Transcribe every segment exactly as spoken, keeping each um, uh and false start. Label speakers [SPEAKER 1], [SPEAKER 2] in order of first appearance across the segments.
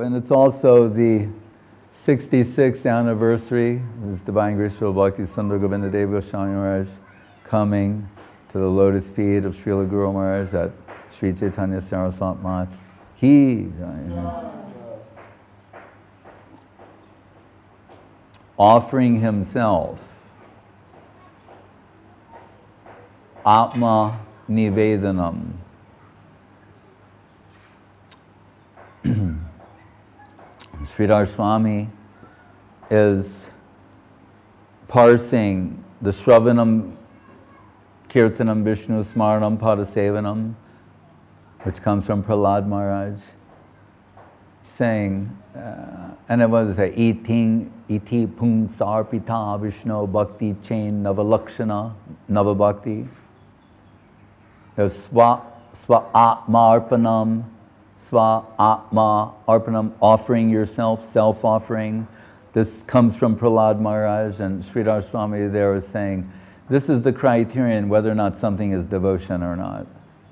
[SPEAKER 1] and it's also the sixty-sixth anniversary of His Divine Grace Srila Bhakti Sundar Govinda Dev Goswami Maharaj coming to the lotus feet of Srila Guru Maharaj at Sri Chaitanya Saraswat Math. Ki. Offering himself, Atma Nivedanam. Sridhar Swami is parsing the Shravanam, Kirtanam, Vishnu, Smaranam, Padasevanam, which comes from Prahlad Maharaj, saying, uh, and it was a Iting, Iti Pung Sarpita Vishnu Bhakti Chain Navalakshana, Navabhakti. There's Swa, Swa Atma Arpanam, Swa Atma Arpanam, offering yourself, self-offering. This comes from Prahlad Maharaj, and Sridhar Swami there is saying, this is the criterion whether or not something is devotion or not.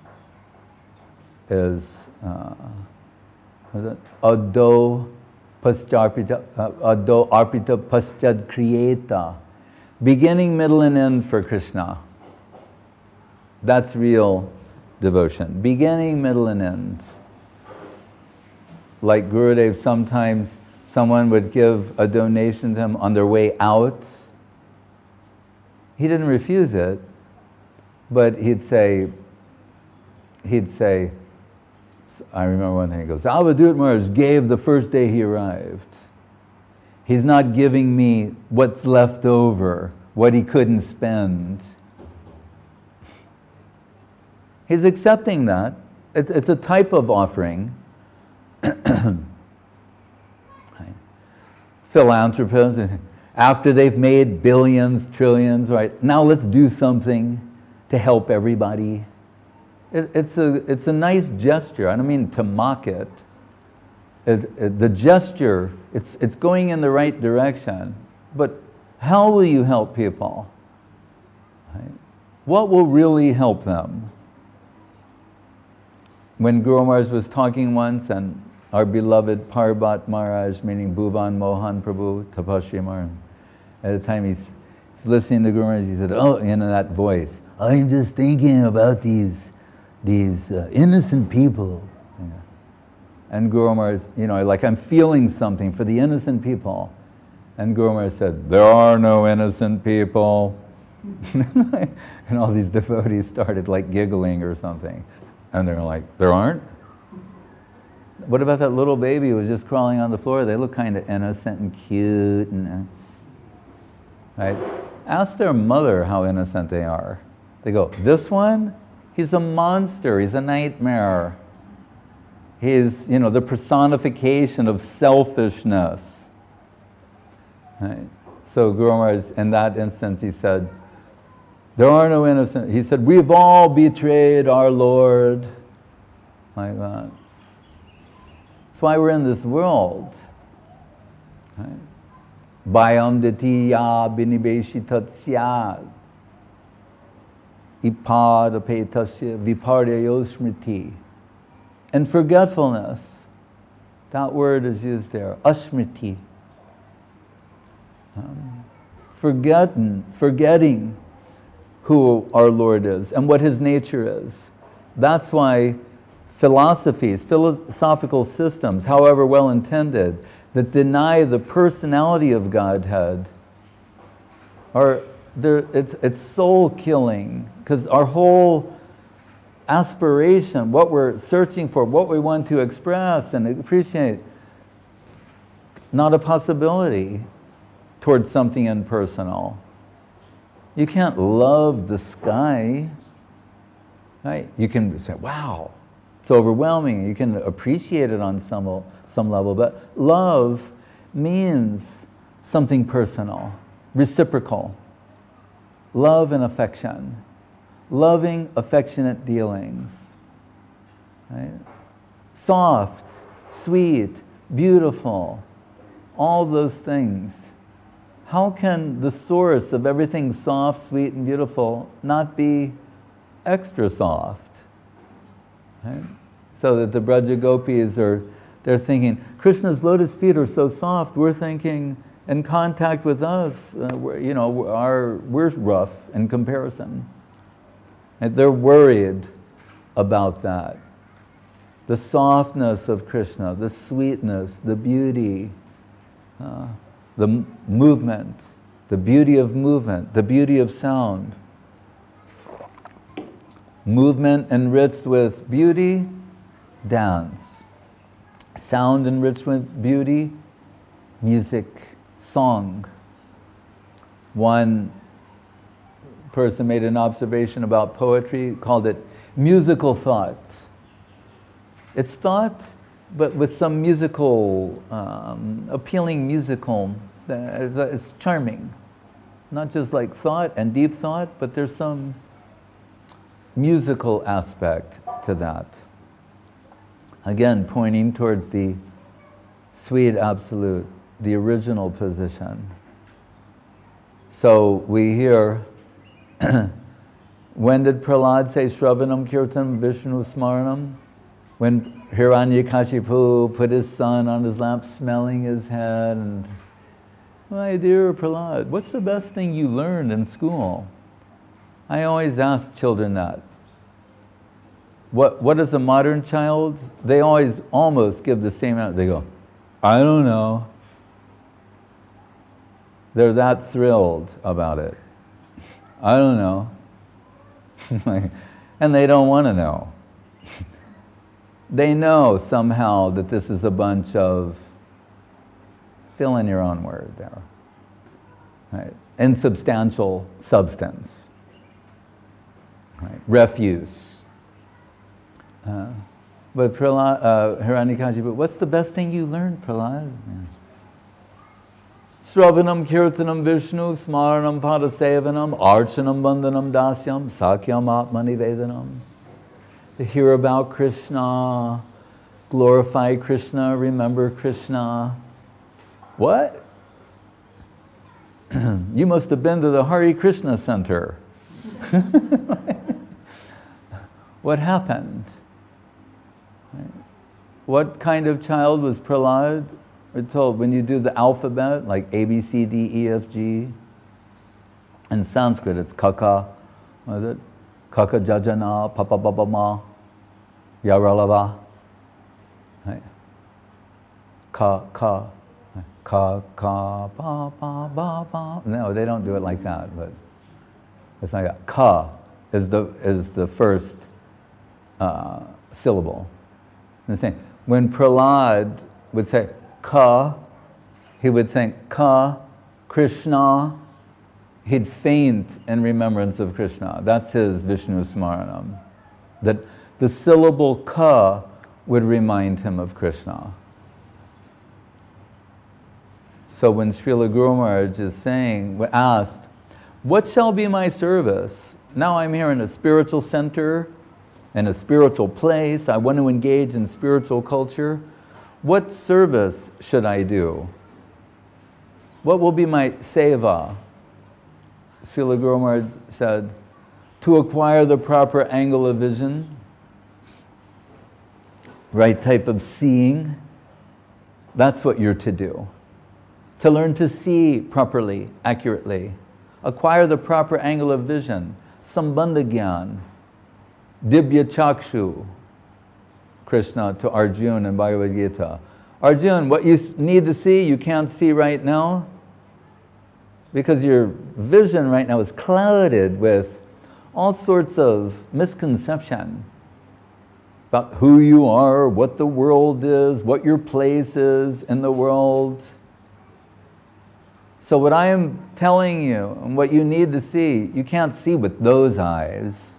[SPEAKER 1] Is, uh, is it? Addo pascharpita, uh, addo arpita paschad kriyeta. Beginning, middle, and end for Krishna. That's real devotion. Beginning, middle, and end. Like Gurudev, sometimes someone would give a donation to him on their way out. He didn't refuse it, but he'd say, he'd say, I remember one thing, he goes, Avadut Maharaj gave the first day he arrived. He's not giving me what's left over, what he couldn't spend. He's accepting that. It's, it's a type of offering. Philanthropists, after they've made billions, trillions, right, now let's do something to help everybody. It, it's, a, it's a nice gesture. I don't mean to mock it. It, it. The gesture, it's, it's going in the right direction. But how will you help people? Right? What will really help them? When Guru Maharaj was talking once, and our beloved Parbat Maharaj, meaning Bhuvan Mohan Prabhu, Tapashri Maharaj, at the time he's, he's listening to Guru Maharaj, he said, oh, in that voice, I'm just thinking about these, these uh, innocent people. Yeah. And Guru Maharaj, you know, like I'm feeling something for the innocent people. And Guru Maharaj said, there are no innocent people. And all these devotees started like giggling or something. And they're like, there aren't? What about that little baby who was just crawling on the floor? They look kind of innocent and cute. And, right? Ask their mother how innocent they are. They go, this one? He's a monster. He's a nightmare. He's, you know, the personification of selfishness. Right? So Guru Maharaj, in that instance, he said, there are no innocent. He said, we've all betrayed our Lord. Like that. That's why we're in this world. Bayam ditiya binibeshitatsya ipadapetasya viparyayo smriti. And forgetfulness, that word is used there, asmriti. Um, forgotten, forgetting who our Lord is and what His nature is. That's why philosophies, philosophical systems, however well intended, that deny the personality of Godhead, are it's, it's soul killing, because our whole aspiration, what we're searching for, what we want to express and appreciate, not a possibility towards something impersonal. You can't love the sky, right? You can say, wow, it's overwhelming. You can appreciate it on some, some level, but love means something personal, reciprocal. Love and affection. Loving, affectionate dealings. Right? Soft, sweet, beautiful, all those things. How can the source of everything soft, sweet, and beautiful not be extra soft? Right? So that the Braja Gopis are, they're thinking, Krishna's lotus feet are so soft. We're thinking, in contact with us, uh, we're, you know, our, we're rough in comparison. And they're worried about that. The softness of Krishna, the sweetness, the beauty, uh, the m- movement, the beauty of movement, the beauty of sound. Movement enriched with beauty, dance. Sound enriched with beauty, music, song. One person made an observation about poetry, called it musical thought. It's thought, but with some musical, um, appealing musical, uh, it's charming. Not just like thought and deep thought, but there's some musical aspect to that. Again, pointing towards the sweet absolute, the original position. So we hear, when did Prahlad say Shravanam Kirtanam Vishnu Smaranam? When Hiranyakashipu put his son on his lap, smelling his head, and, my dear Prahlad, what's the best thing you learned in school? I always ask children that. What What is a modern child? They always almost give the same answer. They go, I don't know. They're that thrilled about it. I don't know. And they don't want to know. They know somehow that this is a bunch of, fill in your own word there, right? Insubstantial substance, right? Refuse. Uh, but Prahlad, uh, Hiranyakashipu, what's the best thing you learned, Prahlad? Yeah. Sravanam Kirtanam Vishnu Smaranam Padasevanam Archanam Bandhanam Dasyam Sakyam Atmani Vedanam. To hear about Krishna, glorify Krishna, remember Krishna. What? You must have been to the Hare Krishna Center. What happened? What kind of child was Prahlad? We're told when you do the alphabet, like A, B, C, D, E, F, G. In Sanskrit, it's kaka. What is it? Kaka jajana, papa baba ma, yaralava. Right. Ka, ka, ka, ka, ba, ba, ba, ba. No, they don't do it like that, but it's like a ka is the, is the first uh, syllable. I'm saying, when Prahlad would say ka, he would think ka, Krishna. He'd faint in remembrance of Krishna. That's his Vishnu Smaranam. That the syllable ka would remind him of Krishna. So when Srila Guru Maharaj is saying, asked, what shall be my service? Now I'm here in a spiritual center, in a spiritual place. I want to engage in spiritual culture. What service should I do? What will be my seva? Srila Guru Maharaj said, to acquire the proper angle of vision, right type of seeing, that's what you're to do. To learn to see properly, accurately, acquire the proper angle of vision, sambandha gyan, dibya chakshu, Krishna to Arjuna in Bhagavad Gita. Arjuna, what you need to see, you can't see right now, because your vision right now is clouded with all sorts of misconception about who you are, what the world is, what your place is in the world. So what I am telling you and what you need to see, you can't see with those eyes.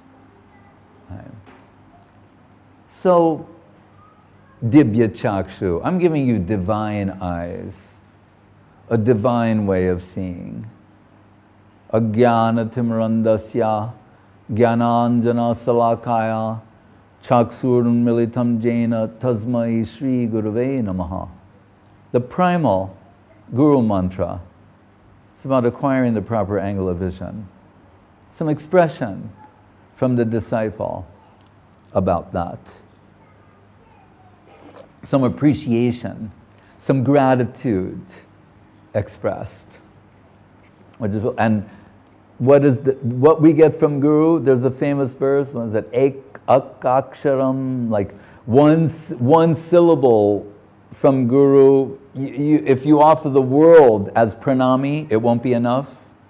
[SPEAKER 1] So, dibya chakshu, I'm giving you divine eyes, a divine way of seeing. Agyana timrandasya, gyananjana salakaya, chaksurun militam jena, tasmai shri gurave namaha. The primal guru mantra. It's about acquiring the proper angle of vision. Some expression from the disciple about that. some appreciation, some gratitude expressed. Which is, and what is the, what we get from Guru? There's a famous verse. What is it? Ek akaksharam, like one one syllable from Guru. You, you, if you offer the world as pranami, it won't be enough.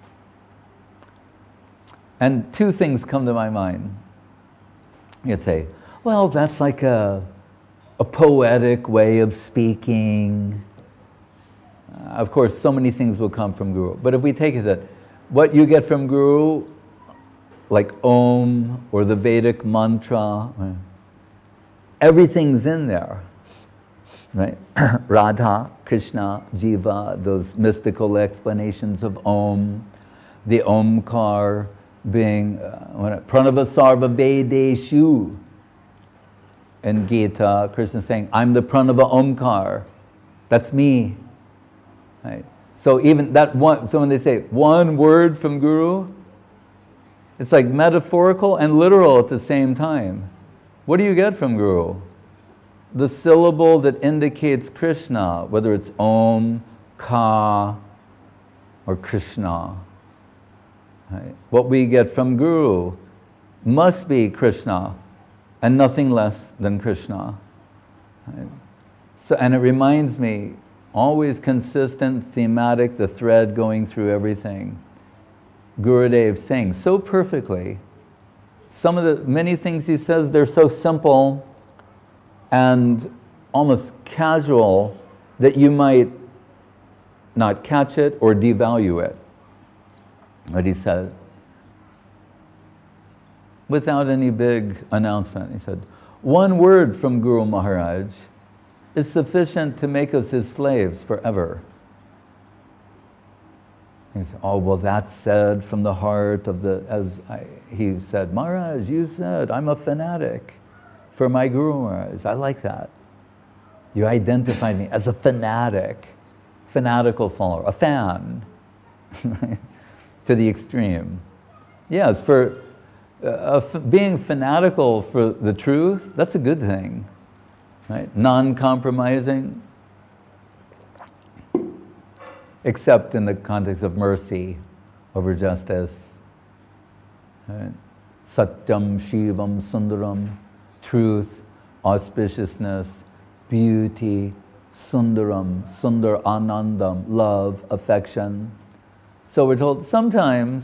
[SPEAKER 1] And two things come to my mind. You'd say, well, that's like a, a poetic way of speaking. Uh, of course, so many things will come from Guru. But if we take it that what you get from Guru, like Om or the Vedic mantra, everything's in there, right? Radha, Krishna, Jiva, those mystical explanations of Om, the Omkar being uh, Pranava Sarva Vedeshu. In Gita, Krishna is saying, I'm the Pranava Omkar. That's me. Right? So even that one, so when they say one word from Guru, it's like metaphorical and literal at the same time. What do you get from Guru? The syllable that indicates Krishna, whether it's Om, Ka, or Krishna. Right? What we get from Guru must be Krishna and nothing less than Krishna. Right? So, and it reminds me, always consistent, thematic, the thread going through everything. Gurudev saying so perfectly. Some of the many things he says, they're so simple and almost casual that you might not catch it or devalue it. But he said, without any big announcement, he said, one word from Guru Maharaj is sufficient to make us his slaves forever. He said, oh, well, that's said from the heart of the, as I, he said, Maharaj, you said, I'm a fanatic for my Guru Maharaj. I like that. You identified me as a fanatic, fanatical follower, a fan, to the extreme. Yes, for uh, f- being fanatical for the truth, that's a good thing. Right? Non-compromising, except in the context of mercy over justice. Right? Satyam, Shivam, Sundaram, truth, auspiciousness, beauty, Sundaram, Sundar Anandam, love, affection. So we're told sometimes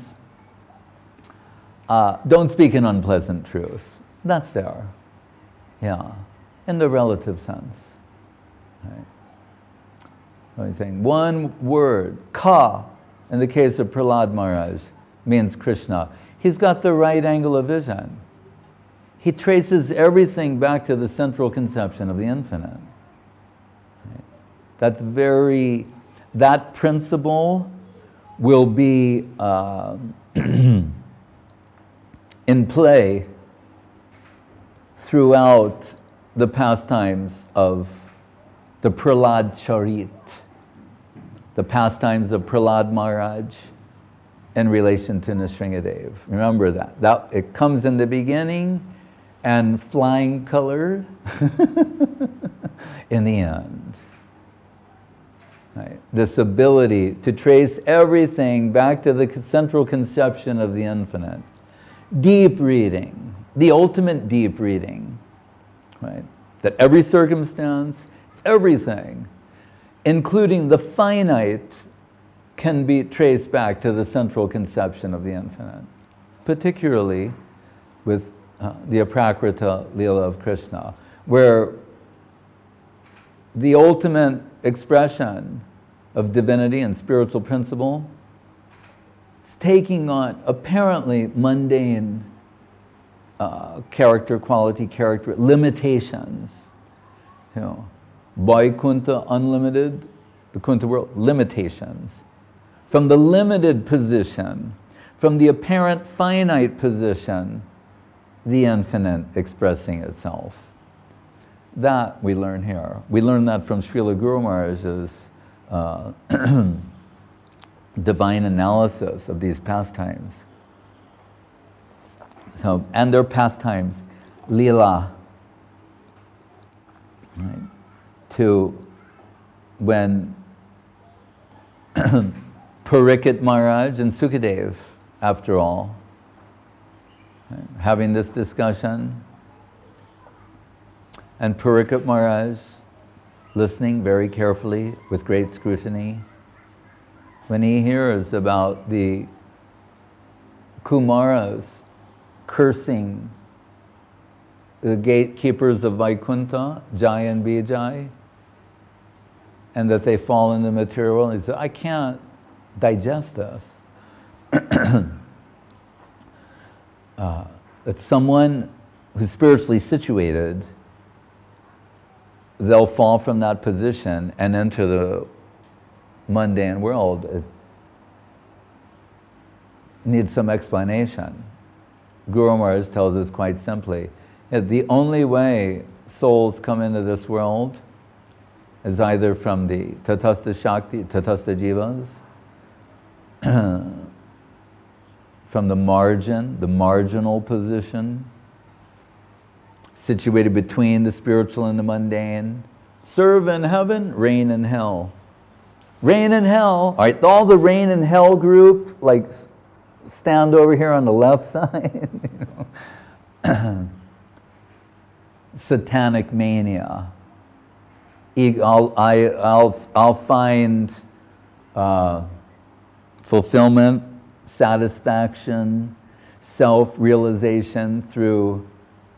[SPEAKER 1] uh, don't speak an unpleasant truth. That's there. Yeah. In the relative sense. Right? So he's saying one word, Ka, in the case of Prahlad Maharaj, means Krishna. He's got the right angle of vision. He traces everything back to the central conception of the infinite. Right? That's very, that principle will be uh, in play throughout the pastimes of the Prahlad Charit, the pastimes of Prahlad Maharaj in relation to Nrsingadev. Remember that. that. It comes in the beginning and flying color in the end. Right? This ability to trace everything back to the central conception of the infinite. Deep reading, the ultimate deep reading. Right? That every circumstance, everything, including the finite, can be traced back to the central conception of the infinite, particularly with uh, the Aprakrita Leela of Krishna, where the ultimate expression of divinity and spiritual principle is taking on apparently mundane uh, character, quality, character, limitations. You know, Vaikuntha, unlimited, the Kunta world, limitations. From the limited position, from the apparent finite position, the infinite expressing itself. That we learn here. We learn that from Srila Guru Maharaj's uh, divine analysis of these pastimes. So, and their pastimes, Leela. Right? to when Parikshit Maharaj and Sukadev, after all, having this discussion, and Parikshit Maharaj listening very carefully with great scrutiny, when he hears about the Kumaras cursing the gatekeepers of Vaikuntha, Jai and Vijay, and that they fall in the material world, he said, I can't digest this. uh, that someone who's spiritually situated, they'll fall from that position and enter the mundane world. It needs some explanation. Guru Maharaj tells us quite simply, that the only way souls come into this world is either from the Tatastha Shakti, Tatastha Jivas, from the margin, the marginal position, situated between the spiritual and the mundane. Serve in heaven, reign in hell. Reign in hell, all right, all the reign in hell group, like stand over here on the left side, you know. Satanic mania. I'll, I, I'll, I'll find uh, fulfillment, satisfaction, self-realization through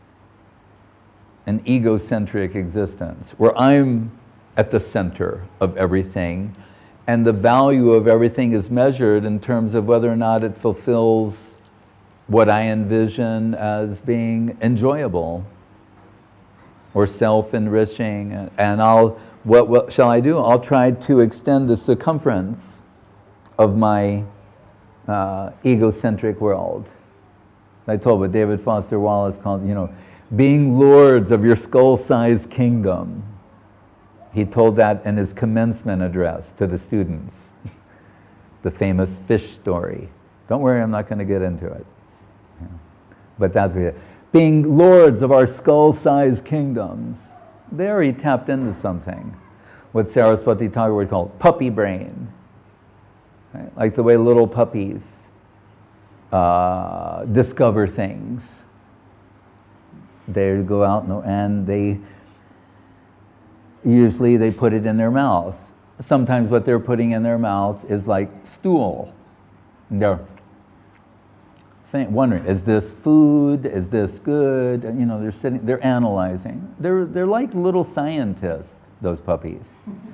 [SPEAKER 1] an egocentric existence, where I'm at the center of everything, and the value of everything is measured in terms of whether or not it fulfills what I envision as being enjoyable or self-enriching. And I'll, what, what shall I do? I'll try to extend the circumference of my uh, egocentric world. I told what David Foster Wallace called, you know, being lords of your skull-sized kingdom. He told that in his commencement address to the students. The famous fish story. Don't worry, I'm not going to get into it. Yeah. But that's what it is. Being lords of our skull-sized kingdoms. There he tapped into something. What Saraswati Thakur would call puppy brain. Right? Like the way little puppies uh, discover things. They go out and they usually they put it in their mouth. Sometimes what they're putting in their mouth is like stool. And they're think, wondering, is this food? Is this good? And, you know, they're sitting, they're analyzing. They're they're like little scientists, those puppies.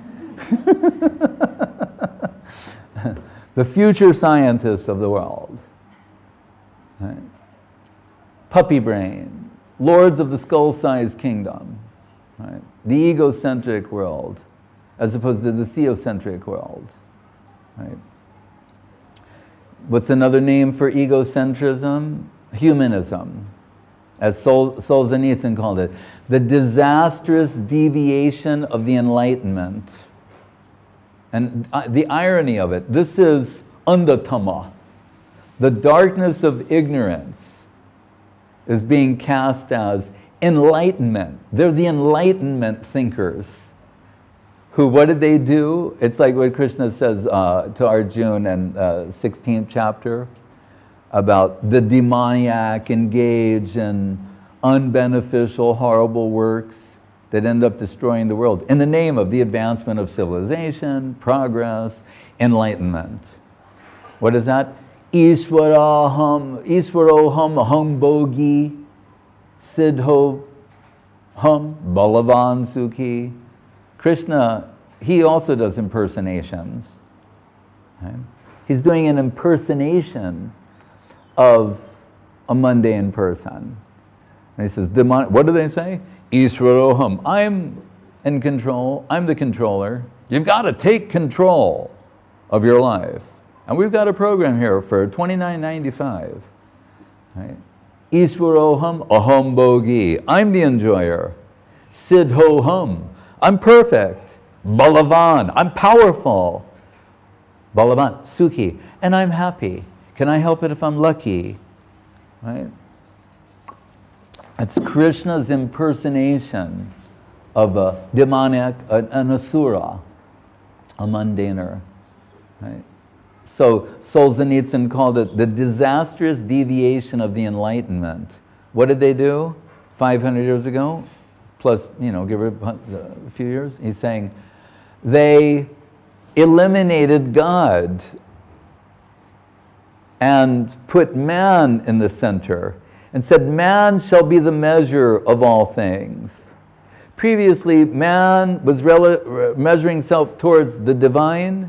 [SPEAKER 1] The future scientists of the world. Right? Puppy brain, lords of the skull-sized kingdom. Right? The egocentric world, as opposed to the theocentric world. Right? What's another name for egocentrism? Humanism, as Sol- Solzhenitsyn called it. The disastrous deviation of the Enlightenment. And uh, the irony of it, this is andhatama. The darkness of ignorance is being cast as enlightenment. They're the enlightenment thinkers. Who, what did they do? It's like what Krishna says uh, to Arjuna in uh, sixteenth chapter about the demoniac engaged in unbeneficial, horrible works that end up destroying the world in the name of the advancement of civilization, progress, enlightenment. What is that? Ishwaraham, Ishwaroham aham bogi, siddho hum balavan sukhi. Krishna, he also does impersonations. Right? He's doing an impersonation of a mundane person. And he says, Demon- what do they say? Ishwaroham, I'm in control, I'm the controller. You've got to take control of your life. And we've got a program here for twenty-nine ninety-five. Right? Ishwaroham aham bogi, I'm the enjoyer. Siddhoham, I'm perfect. Balavan, I'm powerful. Balavan, Sukhi, and I'm happy. Can I help it if I'm lucky? Right? It's Krishna's impersonation of a demoniac, an, an asura, a mundaner. Right? So Solzhenitsyn called it the disastrous deviation of the Enlightenment. What did they do five hundred years ago? Plus, you know, give it a few years. He's saying they eliminated God and put man in the center and said, man shall be the measure of all things. Previously, man was rel- measuring himself towards the divine.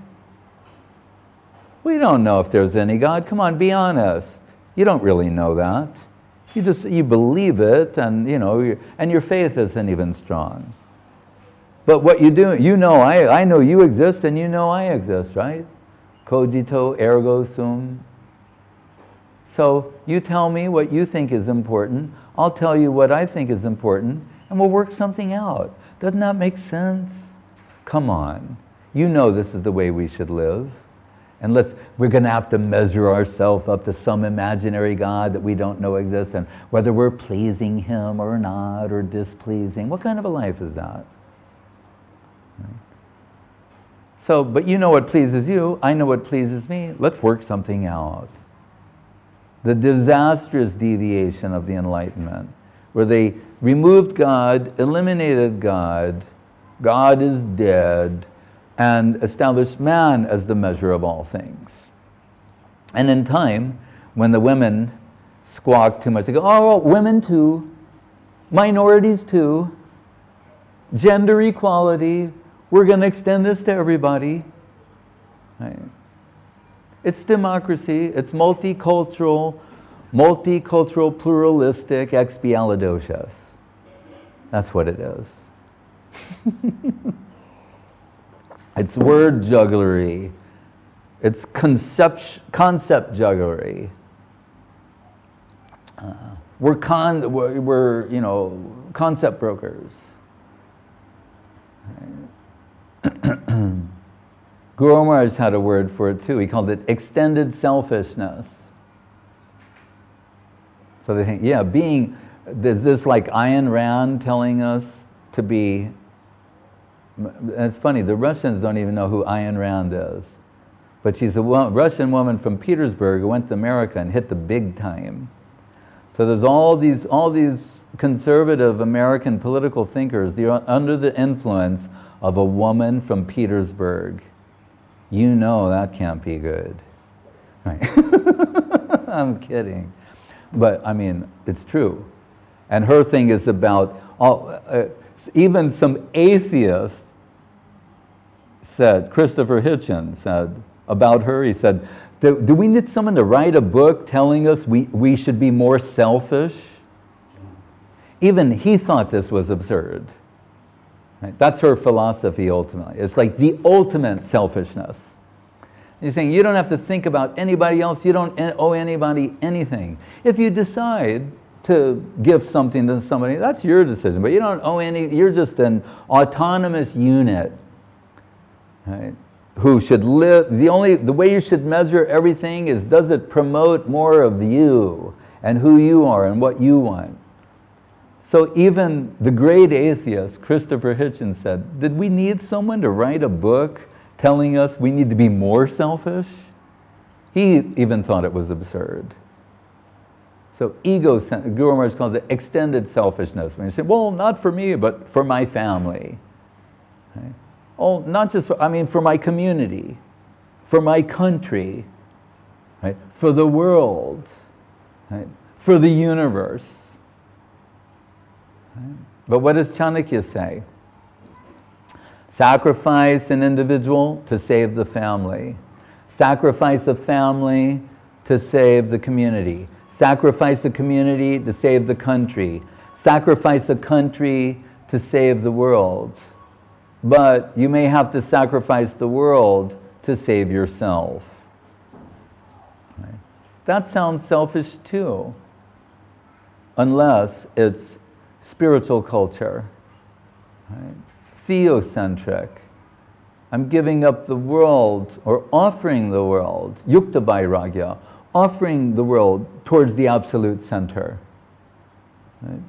[SPEAKER 1] We don't know if there's any God. Come on, be honest. You don't really know that. You just you believe it, and you know, and your faith isn't even strong. But what you do, you know, I I know you exist, and you know I exist, right? Cogito ergo sum. So you tell me what you think is important. I'll tell you what I think is important, and we'll work something out. Doesn't that make sense? Come on, you know this is the way we should live. And let's, we're going to have to measure ourselves up to some imaginary God that we don't know exists, and whether we're pleasing him or not, or displeasing. What kind of a life is that? Right? So, but you know what pleases you, I know what pleases me. Let's work something out. The disastrous deviation of the Enlightenment, where they removed God, eliminated God, God is dead, and established man as the measure of all things. And in time, when the women squawk too much, they go, oh, well, women too, minorities too, gender equality, we're going to extend this to everybody. Right? It's democracy, it's multicultural, multicultural, pluralistic, expialidocious. That's what it is. It's word jugglery. It's concept, concept jugglery. Uh, we're, con, we're, we're, you know, concept brokers. Right. Guru Maharaj had a word for it too. He called it extended selfishness. So they think, yeah, being, is this like Ayn Rand telling us to be. It's funny, the Russians don't even know who Ayn Rand is. But she's a wo- Russian woman from Petersburg who went to America and hit the big time. So there's all these, all these conservative American political thinkers, they're under the influence of a woman from Petersburg. You know that can't be good. Right? I'm kidding. But I mean, it's true. And her thing is about, all, uh, even some atheists said, Christopher Hitchens said about her, he said, do, do we need someone to write a book telling us we, we should be more selfish? Even he thought this was absurd. Right? That's her philosophy ultimately. It's like the ultimate selfishness. He's saying you don't have to think about anybody else, you don't owe anybody anything. If you decide to give something to somebody, that's your decision, but you don't owe any, you're just an autonomous unit, right? Who should live, the only, the way you should measure everything is, does it promote more of you and who you are and what you want? So even the great atheist, Christopher Hitchens, said, did we need someone to write a book telling us we need to be more selfish? He even thought it was absurd. So ego, Guru Maharaj calls it extended selfishness. When you say, well, not for me, but for my family. Okay? Oh, not just for, I mean, for my community, for my country, right? For the world, right? For the universe. Right? But what does Chanakya say? Sacrifice an individual to save the family. Sacrifice a family to save the community. Sacrifice a community to save the country. Sacrifice a country to save the world. But you may have to sacrifice the world to save yourself. Right? That sounds selfish too, unless it's spiritual culture. Right? Theocentric. I'm giving up the world, or offering the world, yukta vairagya, offering the world towards the absolute center. Right?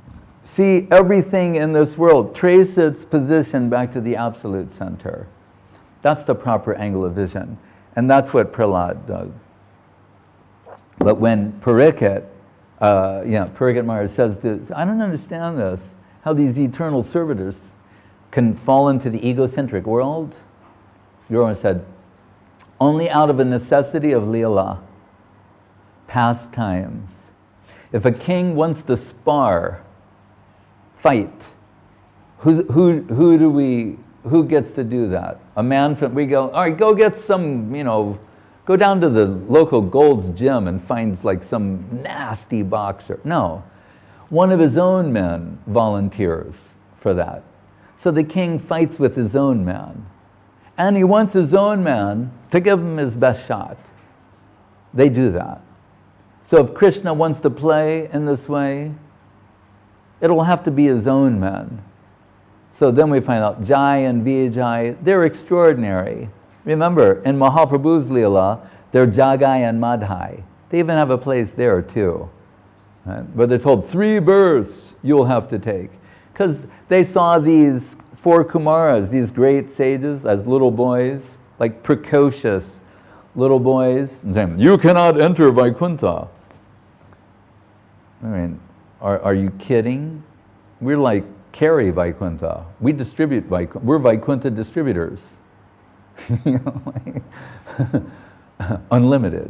[SPEAKER 1] see everything in this world, trace its position back to the absolute center. That's the proper angle of vision. And that's what Prahlad does. But when Pariksit, uh, yeah, Pariksit Maharaj says this, I don't understand this, how these eternal servitors can fall into the egocentric world. Yoram said, only out of a necessity of Leela, pastimes. If a king wants to spar, fight, who, who, who do we, who gets to do that? A man from, we go, all right, go get some, you know, go down to the local Gold's Gym and find like some nasty boxer. No, one of his own men volunteers for that. So the king fights with his own man. And he wants his own man to give him his best shot. They do that. So if Krishna wants to play in this way, it'll have to be his own men. So then we find out Jai and Vijay, they're extraordinary. Remember, in Mahaprabhu's Leela, they're Jagai and Madhai. They even have a place there too. Right? Where they're told, three births you'll have to take. Because they saw these four Kumaras, these great sages, as little boys, like precocious little boys, and saying, you cannot enter Vaikuntha. I mean, are, are you kidding? We're like carry Vaikuntha. We distribute Vaikuntha. We're Vaikuntha distributors. You know, like, unlimited.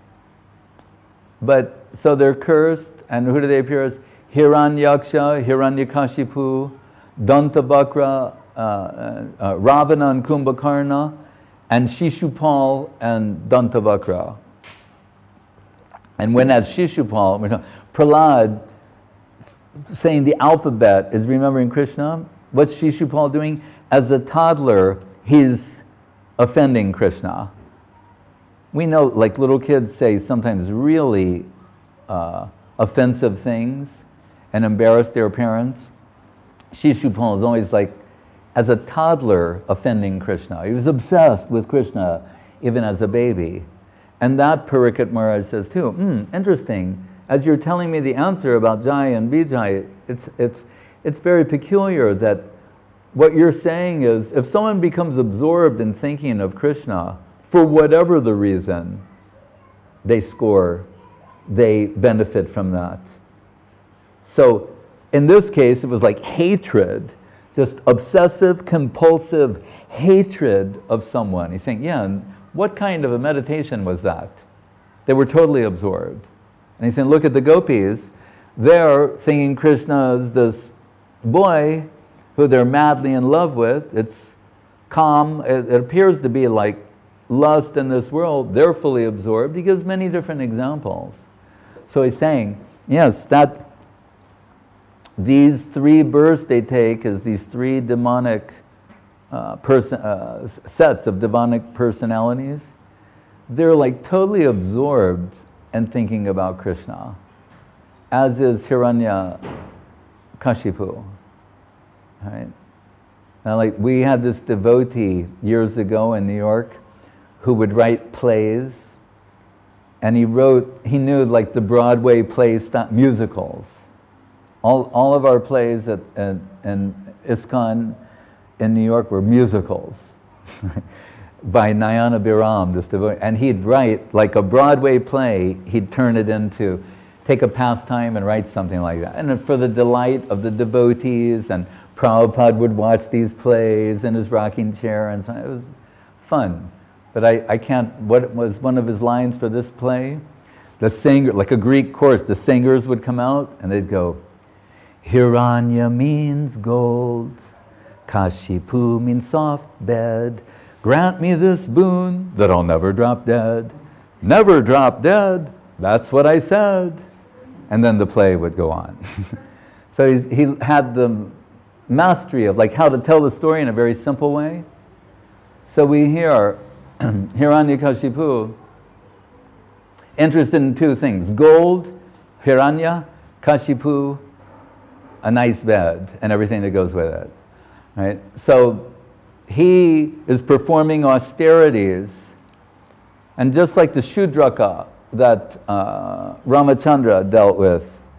[SPEAKER 1] But, so they're cursed, and who do they appear as? Hiranyaksha, Hiranyakashipu, Dantavakra, uh, uh, Ravana and Kumbhakarna, and Shishupal and Dantavakra. And when as Shishupal, Prahlad saying the alphabet is remembering Krishna. What's Shishupal doing? As a toddler, he's offending Krishna. We know, like little kids say sometimes really uh, offensive things and embarrass their parents. Shishupal is always like, as a toddler, offending Krishna. He was obsessed with Krishna, even as a baby. And that Pariksit Maharaj says too, hmm, interesting. As you're telling me the answer about Jai and Vijay, it's, it's, it's very peculiar that what you're saying is, if someone becomes absorbed in thinking of Krishna, for whatever the reason, they score, they benefit from that. So in this case, it was like hatred, just obsessive, compulsive hatred of someone. He's saying, yeah, and what kind of a meditation was that? They were totally absorbed. And he's saying, look at the gopis. They're thinking Krishna is this boy who they're madly in love with. It's calm. It, it appears to be like lust in this world. They're fully absorbed. He gives many different examples. So he's saying, yes, that these three births they take as these three demonic uh, person, uh, sets of demonic personalities. They're like totally absorbed and thinking about Krishna, as is Hiranya Kashipu. Right? Now, like we had this devotee years ago in New York who would write plays, and he wrote, he knew like the Broadway plays, musicals. All, all of our plays at, at, in ISKCON in New York were musicals. By Nayana Biram, this devotee, and he'd write like a Broadway play, he'd turn it into, take a pastime and write something like that. And for the delight of the devotees, and Prabhupada would watch these plays in his rocking chair, and so it was fun. But I, I can't, what was one of his lines for this play? The singer, like a Greek chorus, the singers would come out and they'd go, Hiranya means gold, Kashipu means soft bed, grant me this boon that I'll never drop dead. Never drop dead, that's what I said. And then the play would go on. So he's, he had the mastery of like how to tell the story in a very simple way. So we hear Hiranyakashipu interested in two things. Gold, Hiranya, Kashipu, a nice bed, and everything that goes with it. Right? So he is performing austerities, and just like the Shudraka that uh, Ramachandra dealt with,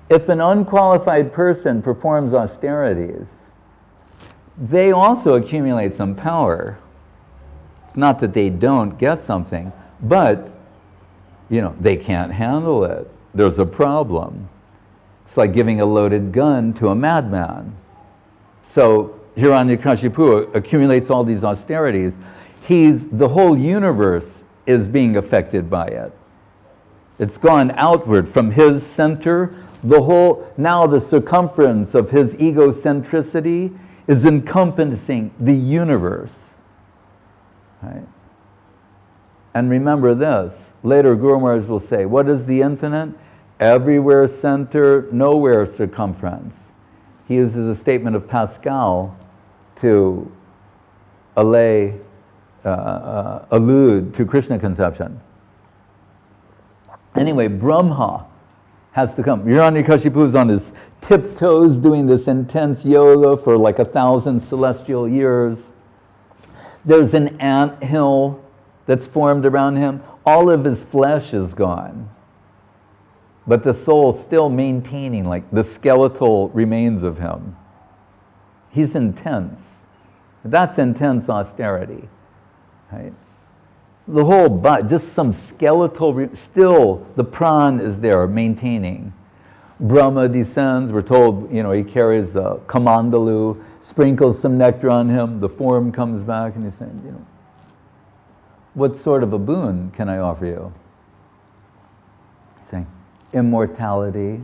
[SPEAKER 1] If an unqualified person performs austerities, they also accumulate some power. It's not that they don't get something, but you know, they can't handle it. There's a problem. It's like giving a loaded gun to a madman. So Hiranyakashipu accumulates all these austerities. He's, the whole universe is being affected by it. It's gone outward from his center. The whole, now the circumference of his egocentricity is encompassing the universe. Right? And remember this, later Guru Maharaj will say, what is the infinite? Everywhere center, nowhere circumference. He uses a statement of Pascal to allay, uh, uh, allude to Krishna conception. Anyway, Brahma has to come. Hiranyakashipu is on his tiptoes doing this intense yoga for like a thousand celestial years. There's an ant hill that's formed around him. All of his flesh is gone. But the soul still maintaining like the skeletal remains of him. He's intense. That's intense austerity. Right? The whole body, just some skeletal, re- still the pran is there maintaining. Brahma descends, we're told, you know, he carries a kamandalu, sprinkles some nectar on him, the form comes back and he's saying, you know, what sort of a boon can I offer you? He's saying, immortality.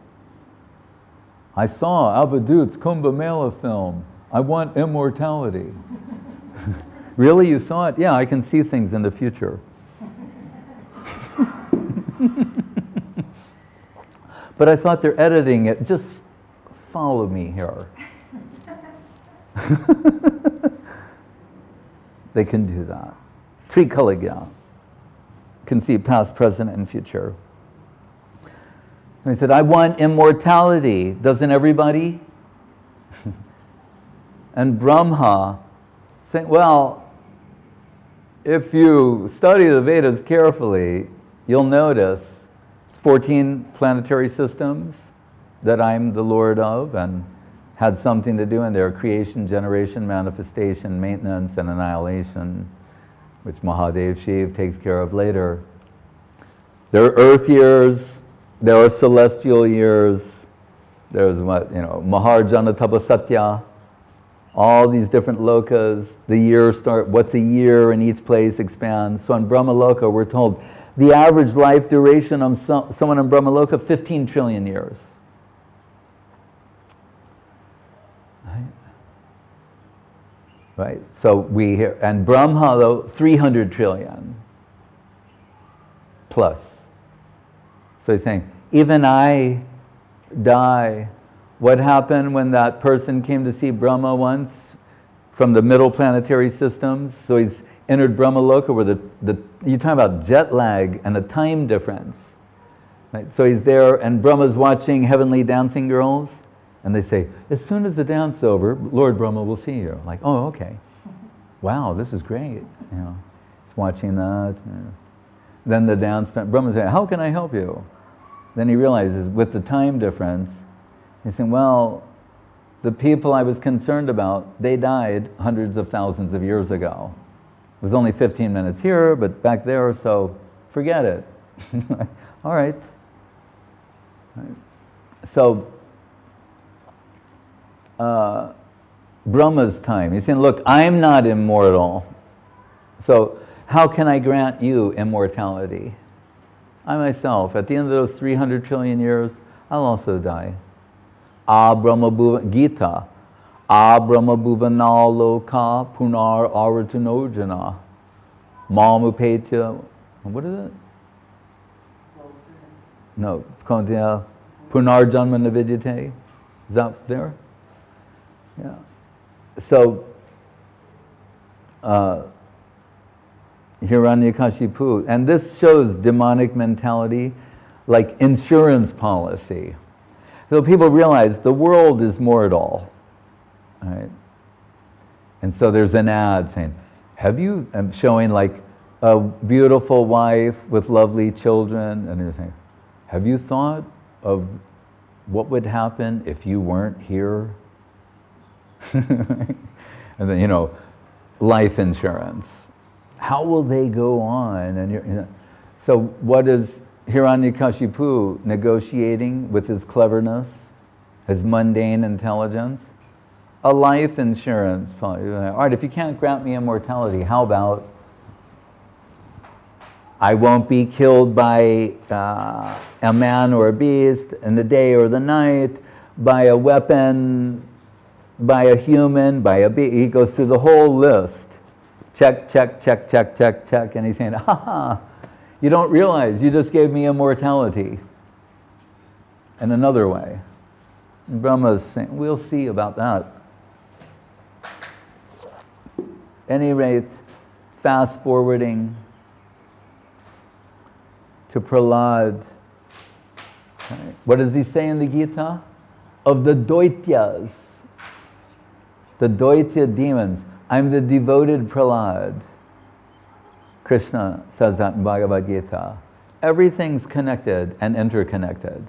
[SPEAKER 1] I saw Avadut's Kumbh Mela film. I want immortality. Really, you saw it? Yeah, I can see things in the future. But I thought they're editing it. Just follow me here. They can do that. Trikaligya can see past, present, and future. And he said, I want immortality. Doesn't everybody? And Brahma saying, well, if you study the Vedas carefully, you'll notice it's fourteen planetary systems that I'm the Lord of and had something to do in their creation, generation, manifestation, maintenance, and annihilation, which Mahadev Shiv takes care of later. There are earth years, there are celestial years, there's what, you know, Maharjana Tapasatya, all these different lokas, the years start, what's a year in each place expands. So in Brahmaloka, we're told the average life duration of some, someone in Brahmaloka, fifteen trillion years. Right? Right? So we hear, and Brahma, though, three hundred trillion plus. So he's saying, even I die. What happened when that person came to see Brahma once from the middle planetary systems? So he's entered Brahmaloka where the, the you talk about jet lag and a time difference. Right? So he's there and Brahma's watching heavenly dancing girls and they say, as soon as the dance is over, Lord Brahma will see you. Like, oh, okay. Wow, this is great. You know, he's watching that. You know. Then the dance, Brahma says, how can I help you? Then he realizes with the time difference, he's saying, well, the people I was concerned about, they died hundreds of thousands of years ago. It was only fifteen minutes here, but back there, so forget it. All right. So, uh, Brahma's time, he's saying, look, I'm not immortal. So how can I grant you immortality? I myself, at the end of those three hundred trillion years, I'll also die. A Brahma Bhuva, Gita, A Brahma Bhuvanaloka Punar Aratunojana, Mamupetya, what is it? No, Punar Janma Navidyate. Is that there? Yeah. So, uh, Hiranyakashipu, and this shows demonic mentality, like insurance policy. So people realize the world is mortal, right? And so there's an ad saying, have you, I'm showing like a beautiful wife with lovely children, and you're saying, have you thought of what would happen if you weren't here? And then, you know, life insurance. How will they go on? And you're, you know, so what is Hiranyakashipu negotiating with his cleverness, his mundane intelligence? A life insurance policy. All right, if you can't grant me immortality, how about I won't be killed by uh, a man or a beast in the day or the night, by a weapon, by a human, by a beast. He goes through the whole list. Check, check, check, check, check, check. And he's saying, ha ha, you don't realize you just gave me immortality. In another way. And Brahma's saying, we'll see about that. Any rate, fast forwarding to Prahlad. Right. What does he say in the Gita? Of the Daityas, the Daitya demons, I'm the devoted Prahlad. Krishna says that in Bhagavad Gita. Everything's connected and interconnected.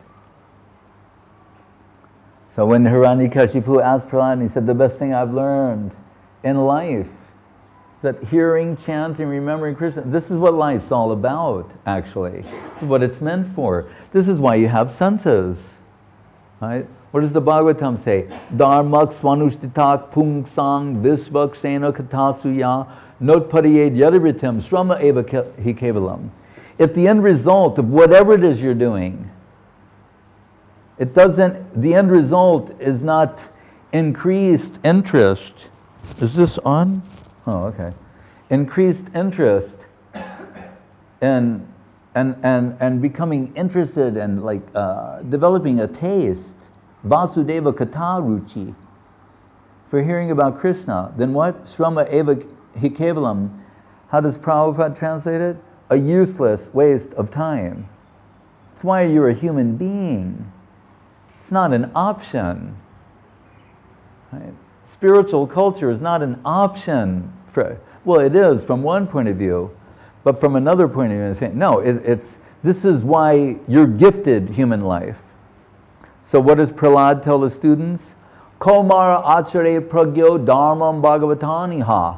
[SPEAKER 1] So when Hiranyakashipu asked Prahlad, he said, the best thing I've learned in life that hearing, chanting, remembering Krishna, this is what life's all about, actually. This is what it's meant for. This is why you have senses, right? What does the Bhagavatam say? Dharmak swanushtitak pungsang visvak sena katasuya notpadiyed yadiritam srama eva hi kevalam. If the end result of whatever it is you're doing, it doesn't, the end result is not increased interest. Is this on? Oh, okay. Increased interest in, and, and, and becoming interested and like uh, developing a taste, Vasudeva Kata Ruchi, for hearing about Krishna, then what? Srama eva hi kevalam. How does Prabhupada translate it? A useless waste of time. It's why you're a human being. It's not an option. Right? Spiritual culture is not an option. For, well, it is from one point of view, but from another point of view, it's saying, no, it, it's, this is why you're gifted human life. So what does Prahlad tell the students? Komara achare pragyo dharmam bhagavatani ha.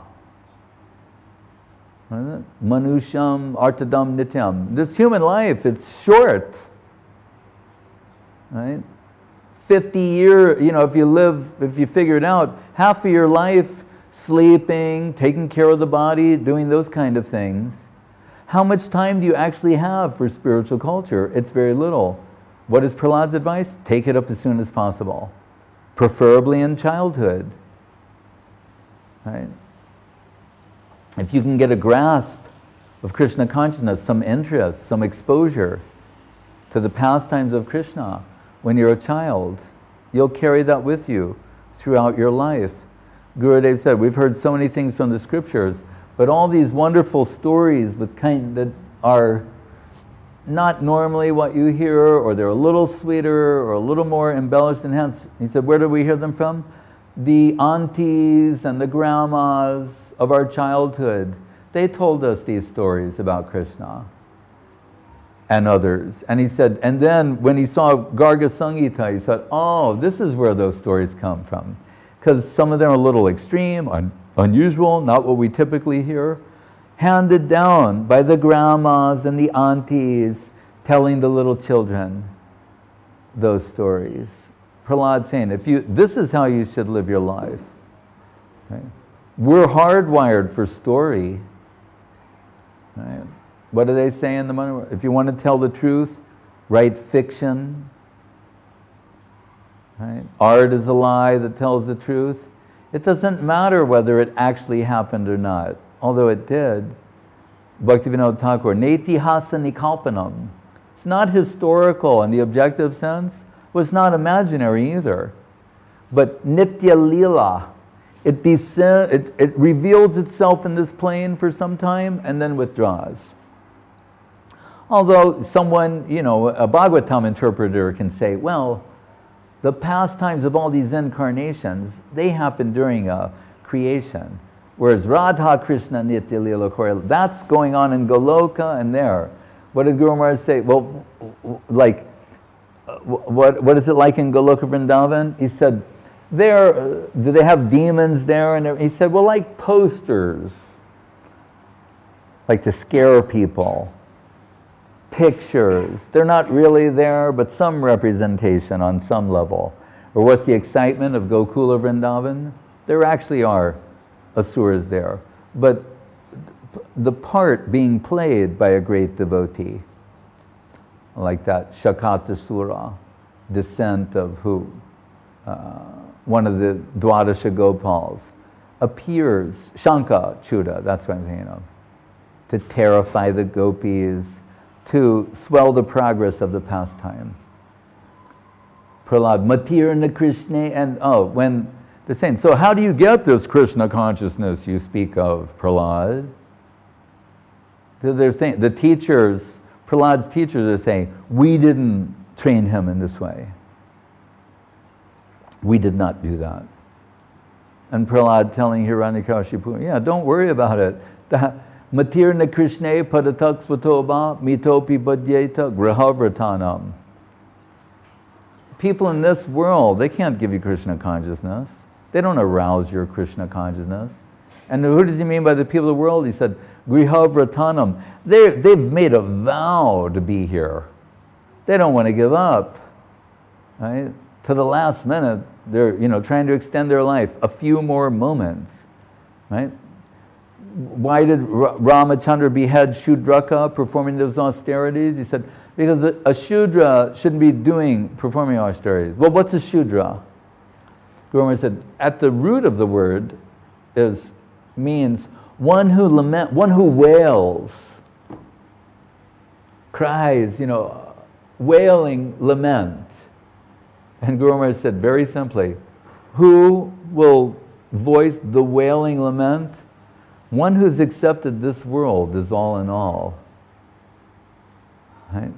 [SPEAKER 1] Manusham artadam nityam. This human life, it's short. Right? fifty year, you know, if you live, if you figure it out, half of your life sleeping, taking care of the body, doing those kind of things. How much time do you actually have for spiritual culture? It's very little. What is Prahlad's advice? Take it up as soon as possible. Preferably in childhood. Right? If you can get a grasp of Krishna consciousness, some interest, some exposure to the pastimes of Krishna when you're a child, you'll carry that with you throughout your life. Gurudev said, we've heard so many things from the scriptures, but all these wonderful stories with kind that are not normally what you hear, or they're a little sweeter, or a little more embellished and enhanced. He said, where do we hear them from? The aunties and the grandmas of our childhood. They told us these stories about Krishna and others. And he said, and then when he saw Garga Sangita, he said, oh, this is where those stories come from. Because some of them are a little extreme, un- unusual, not what we typically hear. Handed down by the grandmas and the aunties telling the little children those stories. Prahlad saying, if you, this is how you should live your life. Right? We're hardwired for story. Right? What do they say in the Manu? If you want to tell the truth, write fiction. Right? Art is a lie that tells the truth. It doesn't matter whether it actually happened or not, although it did. Bhaktivinoda Thakur, netihasa nikalpanam. It's not historical in the objective sense. It was not imaginary either. But nitya lila, it, descend, it, it reveals itself in this plane for some time and then withdraws. Although someone, you know, a Bhagavatam interpreter can say, well, the pastimes of all these incarnations, they happen during a creation. Whereas Radha Krishna Nitya Lila Korila, that's going on in Goloka and there. What did Guru Maharaj say? Well, like, what, what is it like in Goloka Vrindavan? He said, there, uh, do they have demons there? And he said, well, like posters, like to scare people, pictures. They're not really there, but some representation on some level. Or what's the excitement of Gokula Vrindavan? There actually are asuras there, but the part being played by a great devotee, like that Shakatasura, descent of who? Uh, one of the Dwadasha Gopals, appears, Shanka Chuda, that's what I'm thinking of, to terrify the gopis, to swell the progress of the pastime. Prahlad, Matirna Krishna, and oh, when they're saying, so how do you get this Krishna consciousness you speak of, Prahlad? They're saying, the teachers, Prahlad's teachers are saying, we didn't train him in this way. We did not do that. And Prahlad telling Hiranyakashipu, yeah, don't worry about it. Matirna Krishna padatak svatoba mitopi badyeta grihavratanam. People in this world, they can't give you Krishna consciousness. They don't arouse your Krishna consciousness. And who does he mean by the people of the world? He said, grihavratanam. They've made a vow to be here. They don't want to give up. Right? To the last minute, they're you know trying to extend their life a few more moments. Right? Why did Ramachandra behead Shudraka performing those austerities? He said, because a Shudra shouldn't be doing, performing austerities. Well, what's a Shudra? Guru Maharaj said, at the root of the word is, means one who lament, one who wails, cries, you know, wailing lament. And Guru Maharaj said very simply, who will voice the wailing lament? One who's accepted this world is all in all. Right?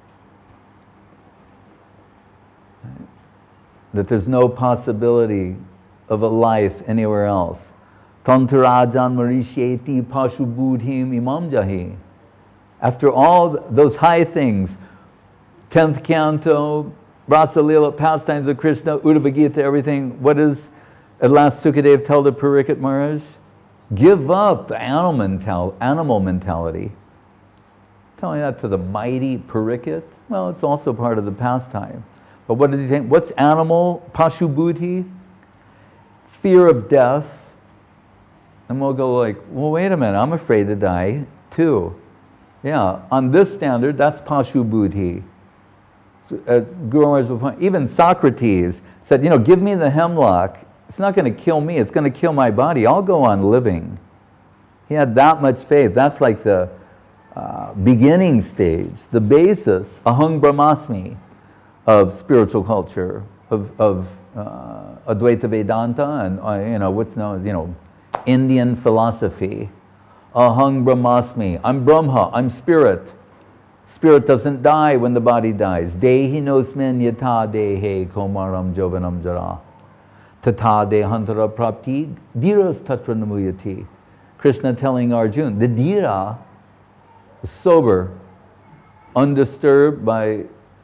[SPEAKER 1] Right? That there's no possibility of a life anywhere else. Tantarajan marishyeti pashubudhim imam jahi. After all those high things, tenth canto, Rasa Lila, pastimes of Krishna, Uddhava Gita, everything, what does at last Sukadev tell the Pariksit Maharaj? Give up the animal, mental, animal mentality. Telling that to the mighty Pariksit? Well, it's also part of the pastime. But what does he think? What's animal? Pashubudhi? Fear of death. And we'll go like, well, wait a minute, I'm afraid to die too. Yeah, on this standard, that's Pashubudhi. So, uh, Guru Maharaj will point, even Socrates said, you know, give me the hemlock. It's not going to kill me, it's going to kill my body. I'll go on living. He had that much faith. That's like the uh, beginning stage, the basis, ahang brahmasmi, of spiritual culture, of, of uh, Advaita Vedanta, and uh, you know what's known as you know Indian philosophy. Ahang brahmasmi. I'm Brahma. I'm spirit. Spirit doesn't die when the body dies. Dehi nosmin yata dehe komaram jovanam jara. Tata dehantara prapti dhiras tatra namuyati. Krishna telling Arjuna, the dhira is sober, undisturbed by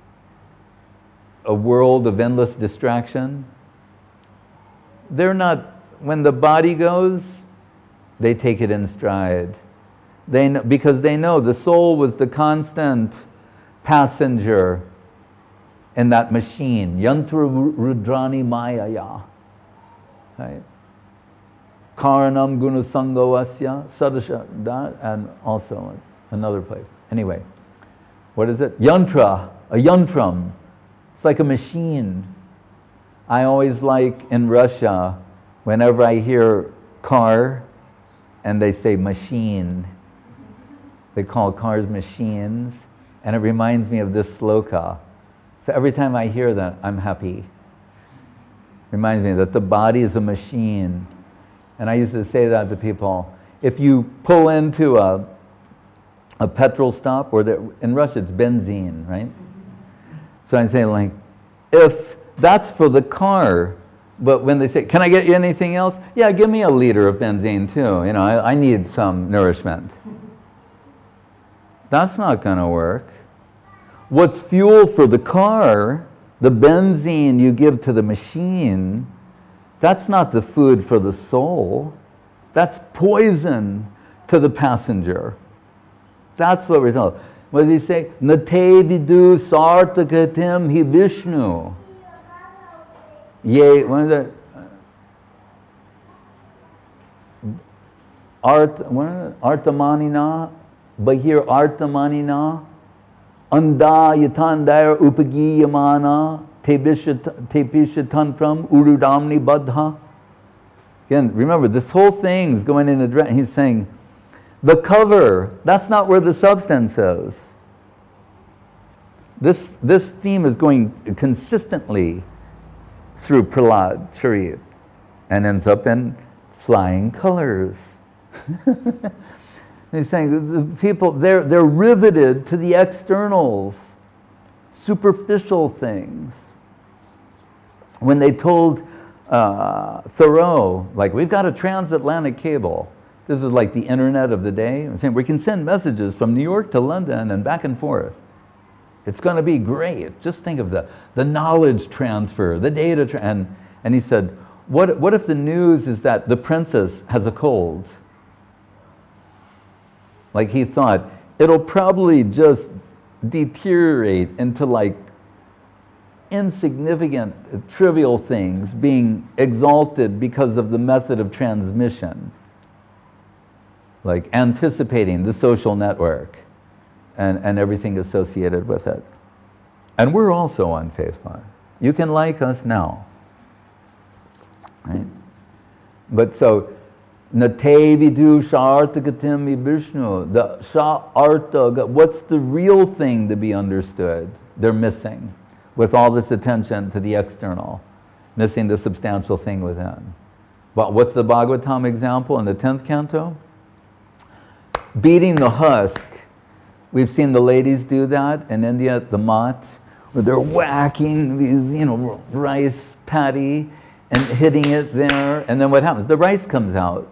[SPEAKER 1] a world of endless distraction. They're not, when the body goes, they take it in stride. They know, because they know the soul was the constant passenger in that machine. Yantra rudrani mayaya. Right? Karanam gunasango asya sadasha, that, and also another place. Anyway, what is it? Yantra, a yantram. It's like a machine. I always like in Russia, whenever I hear car and they say machine, they call cars machines, and it reminds me of this sloka. So every time I hear that, I'm happy. Reminds me that the body is a machine. And I used to say that to people. If you pull into a, a petrol stop, or the, in Russia it's benzene, right? So I say like, if that's for the car, but when they say, can I get you anything else? Yeah, give me a liter of benzene too. You know, I, I need some nourishment. That's not going to work. What's fuel for the car The benzene you give to the machine, that's not the food for the soul. That's poison to the passenger. That's what we're told. What does he say? Nate vidu sartakatim hi Vishnu. Ye, what is that? Art, what is it? Artamanina, Bahir Artamanina, Anda Yatandaya Upagiyamana, Tepisha Tantram, Urudamni Badha. Again, remember, this whole thing's going in a direction. He's saying, the cover, that's not where the substance is. This, this theme is going consistently through Prahlad Charit and ends up in flying colors. He's saying the people, they're, they're riveted to the externals, superficial things. When they told uh, Thoreau, like, we've got a transatlantic cable. This was like the internet of the day. I'm saying we can send messages from New York to London and back and forth. It's going to be great. Just think of the, the knowledge transfer, the data. Tra- and, and he said, what, what if the news is that the princess has a cold? Like he thought, it'll probably just deteriorate into like insignificant, trivial things being exalted because of the method of transmission. Like anticipating the social network and, and everything associated with it. And we're also on Facebook. You can like us now. Right? But so, Nate vidu shartagatim Vishnu, the sha-arta, what's the real thing to be understood? They're missing with all this attention to the external, missing the substantial thing within. But what's the Bhagavatam example in the tenth canto? Beating the husk. We've seen the ladies do that in India at the Mat, where they're whacking these, you know, rice patty and hitting it there, and then what happens? The rice comes out.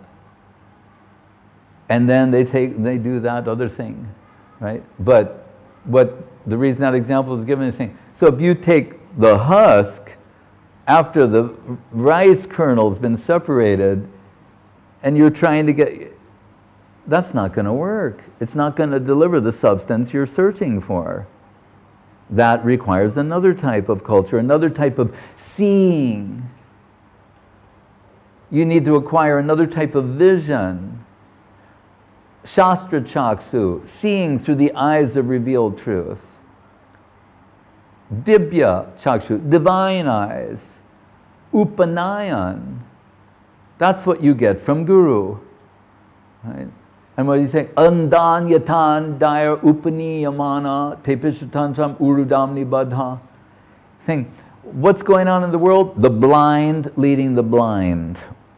[SPEAKER 1] And then they take, they do that other thing, right? But what the reason that example is given is saying, so if you take the husk after the rice kernel's been separated, and you're trying to get, that's not going to work. It's not going to deliver the substance you're searching for. That requires another type of culture, another type of seeing. You need to acquire another type of vision. Shastra Chaksu, seeing through the eyes of revealed truth. Dibya Chakshu, divine eyes. Upanayan, that's what you get from Guru. Right? And what do you say? Andan yatan daya upani yamana tepishatantam urudamni badha. Saying, what's going on in the world? The blind leading the blind.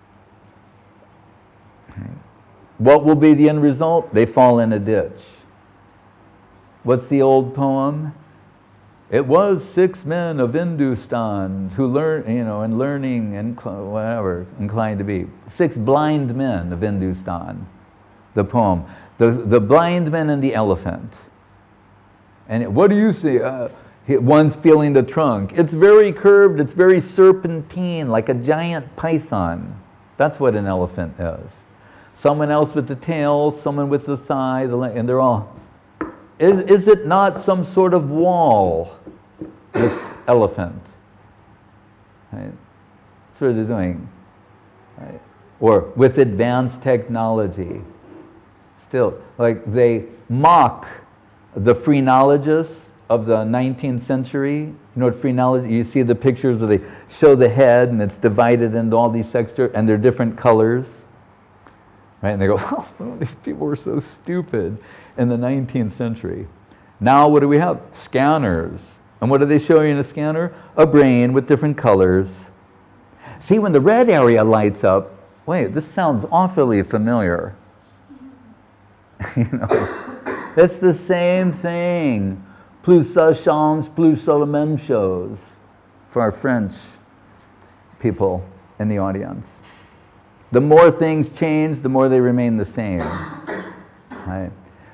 [SPEAKER 1] What will be the end result? They fall in a ditch. What's the old poem? It was six men of Hindustan who learn, you know, and learning and whatever, inclined to be. Six blind men of Hindustan. The poem. The, the blind men and the elephant. And it, what do you see? Uh, one's feeling the trunk. It's very curved, it's very serpentine, like a giant python. That's what an elephant is. Someone else with the tail, someone with the thigh, the leg, and they're all... Is, is it not some sort of wall, this elephant? Right? That's what they're doing. Right? Or with advanced technology. Still, like they mock the phrenologists of the nineteenth century. You know what phrenology, you see the pictures where they show the head and it's divided into all these sectors and they're different colors. Right? And they go, oh, these people were so stupid in the nineteenth century. Now what do we have? Scanners. And what do they show you in a scanner? A brain with different colors. See, when the red area lights up, wait, this sounds awfully familiar. You know, it's the same thing. Plus ça change, plus ça la même chose. For our French people in the audience. The more things change, the more they remain the same. Right?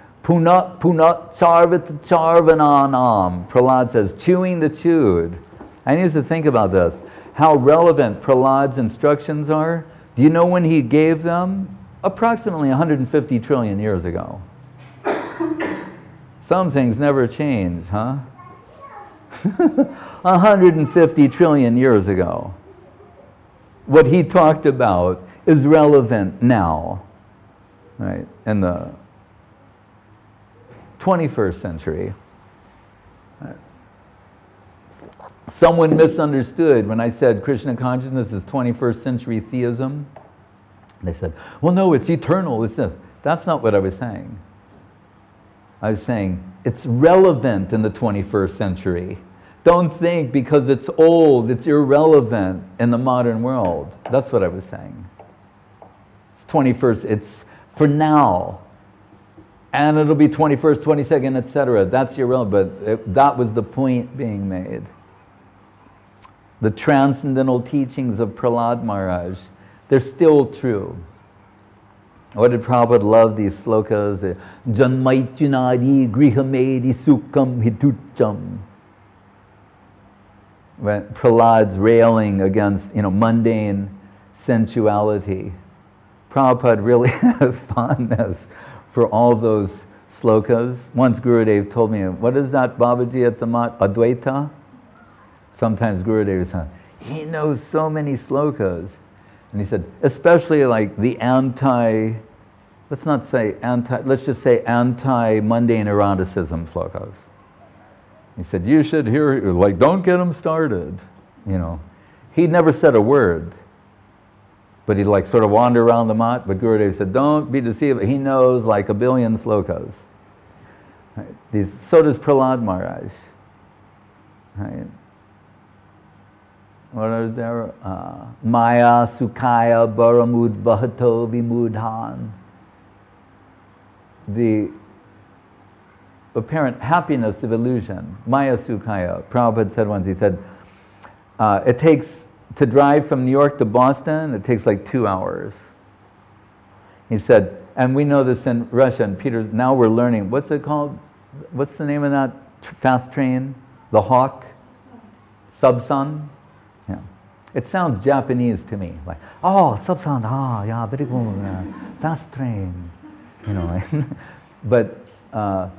[SPEAKER 1] Puna puna charvit charvananam. Prahlad says, chewing the chewed. I need to think about this. How relevant Prahlad's instructions are. Do you know when he gave them? Approximately one hundred fifty trillion years ago. Some things never change, huh? one hundred fifty trillion years ago. What he talked about is relevant now, right? In the twenty-first century. Someone misunderstood when I said Krishna consciousness is twenty-first century theism. They said, well, no, it's eternal. It's this. That's not what I was saying. I was saying it's relevant in the twenty-first century. Don't think because it's old, it's irrelevant in the modern world. That's what I was saying. It's twenty-first, it's for now. And it'll be twenty-first, twenty-second, et cetera. That's irrelevant. It, that was the point being made. The transcendental teachings of Prahlad Maharaj, they're still true. What did Prabhupada love these slokas? Janmaitunadi grihamedi sukham hitucham. When Prahlad's railing against, you know, mundane sensuality. Prabhupada really had fondness for all those slokas. Once Gurudev told me, what is that Babaji at the mat? Advaita? Sometimes Gurudev was saying, he knows so many slokas. And he said, especially like the anti, let's not say anti, let's just say anti-mundane eroticism slokas. He said, you should hear, like, don't get him started. You know, he never said a word. But he'd like sort of wander around the mat. But Gurudev said, don't be deceived. He knows like a billion slokas. Right? These, so does Prahlad Maharaj. Right? What are there? Uh, Maya Sukhaya Baramud Vahato Vimudhan. The apparent happiness of illusion. Maya Sukhaya. Prabhupada said once, he said, uh, it takes, to drive from New York to Boston, it takes like two hours. He said, and we know this in Russia, and Peter, now we're learning, what's it called? What's the name of that fast train? The Hawk? Subsan? Yeah. It sounds Japanese to me, like, oh, Subsan, ah, yeah, very good, uh, fast train, you know. But uh,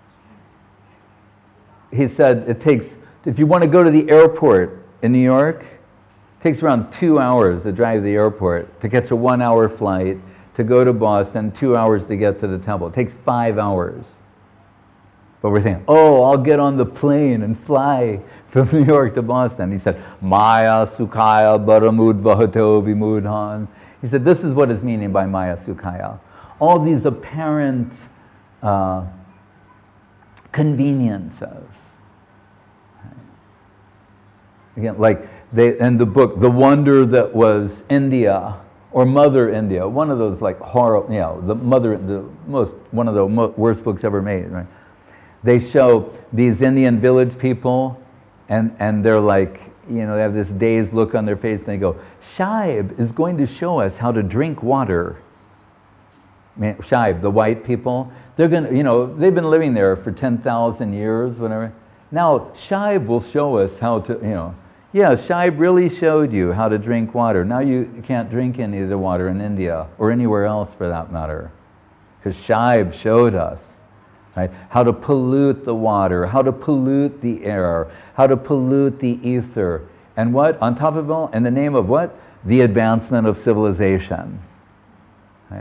[SPEAKER 1] he said it takes, if you want to go to the airport in New York, it takes around two hours to drive to the airport, to catch a one-hour flight, to go to Boston, two hours to get to the temple. It takes five hours. But we're thinking, oh, I'll get on the plane and fly from New York to Boston. He said, Maya Sukhaya Baramud Vahato Vimudhan. He said, this is what is meaning by Maya Sukhaya. All these apparent uh, conveniences. Again, like they, in the book, The Wonder That Was India, or Mother India, one of those like horror, you know, the mother, the most, one of the mo worst books ever made, right? They show these Indian village people, and, and they're like, you know, they have this dazed look on their face, and they go, Shaib is going to show us how to drink water. I mean, Shaib, the white people, they're going to, you know, they've been living there for ten thousand years, whatever. Now, Shaib will show us how to, you know, yeah, Shaib really showed you how to drink water. Now you can't drink any of the water in India, or anywhere else for that matter, because Shaib showed us. Right? How to pollute the water, how to pollute the air, how to pollute the ether. And what? On top of it all, in the name of what? The advancement of civilization. Right?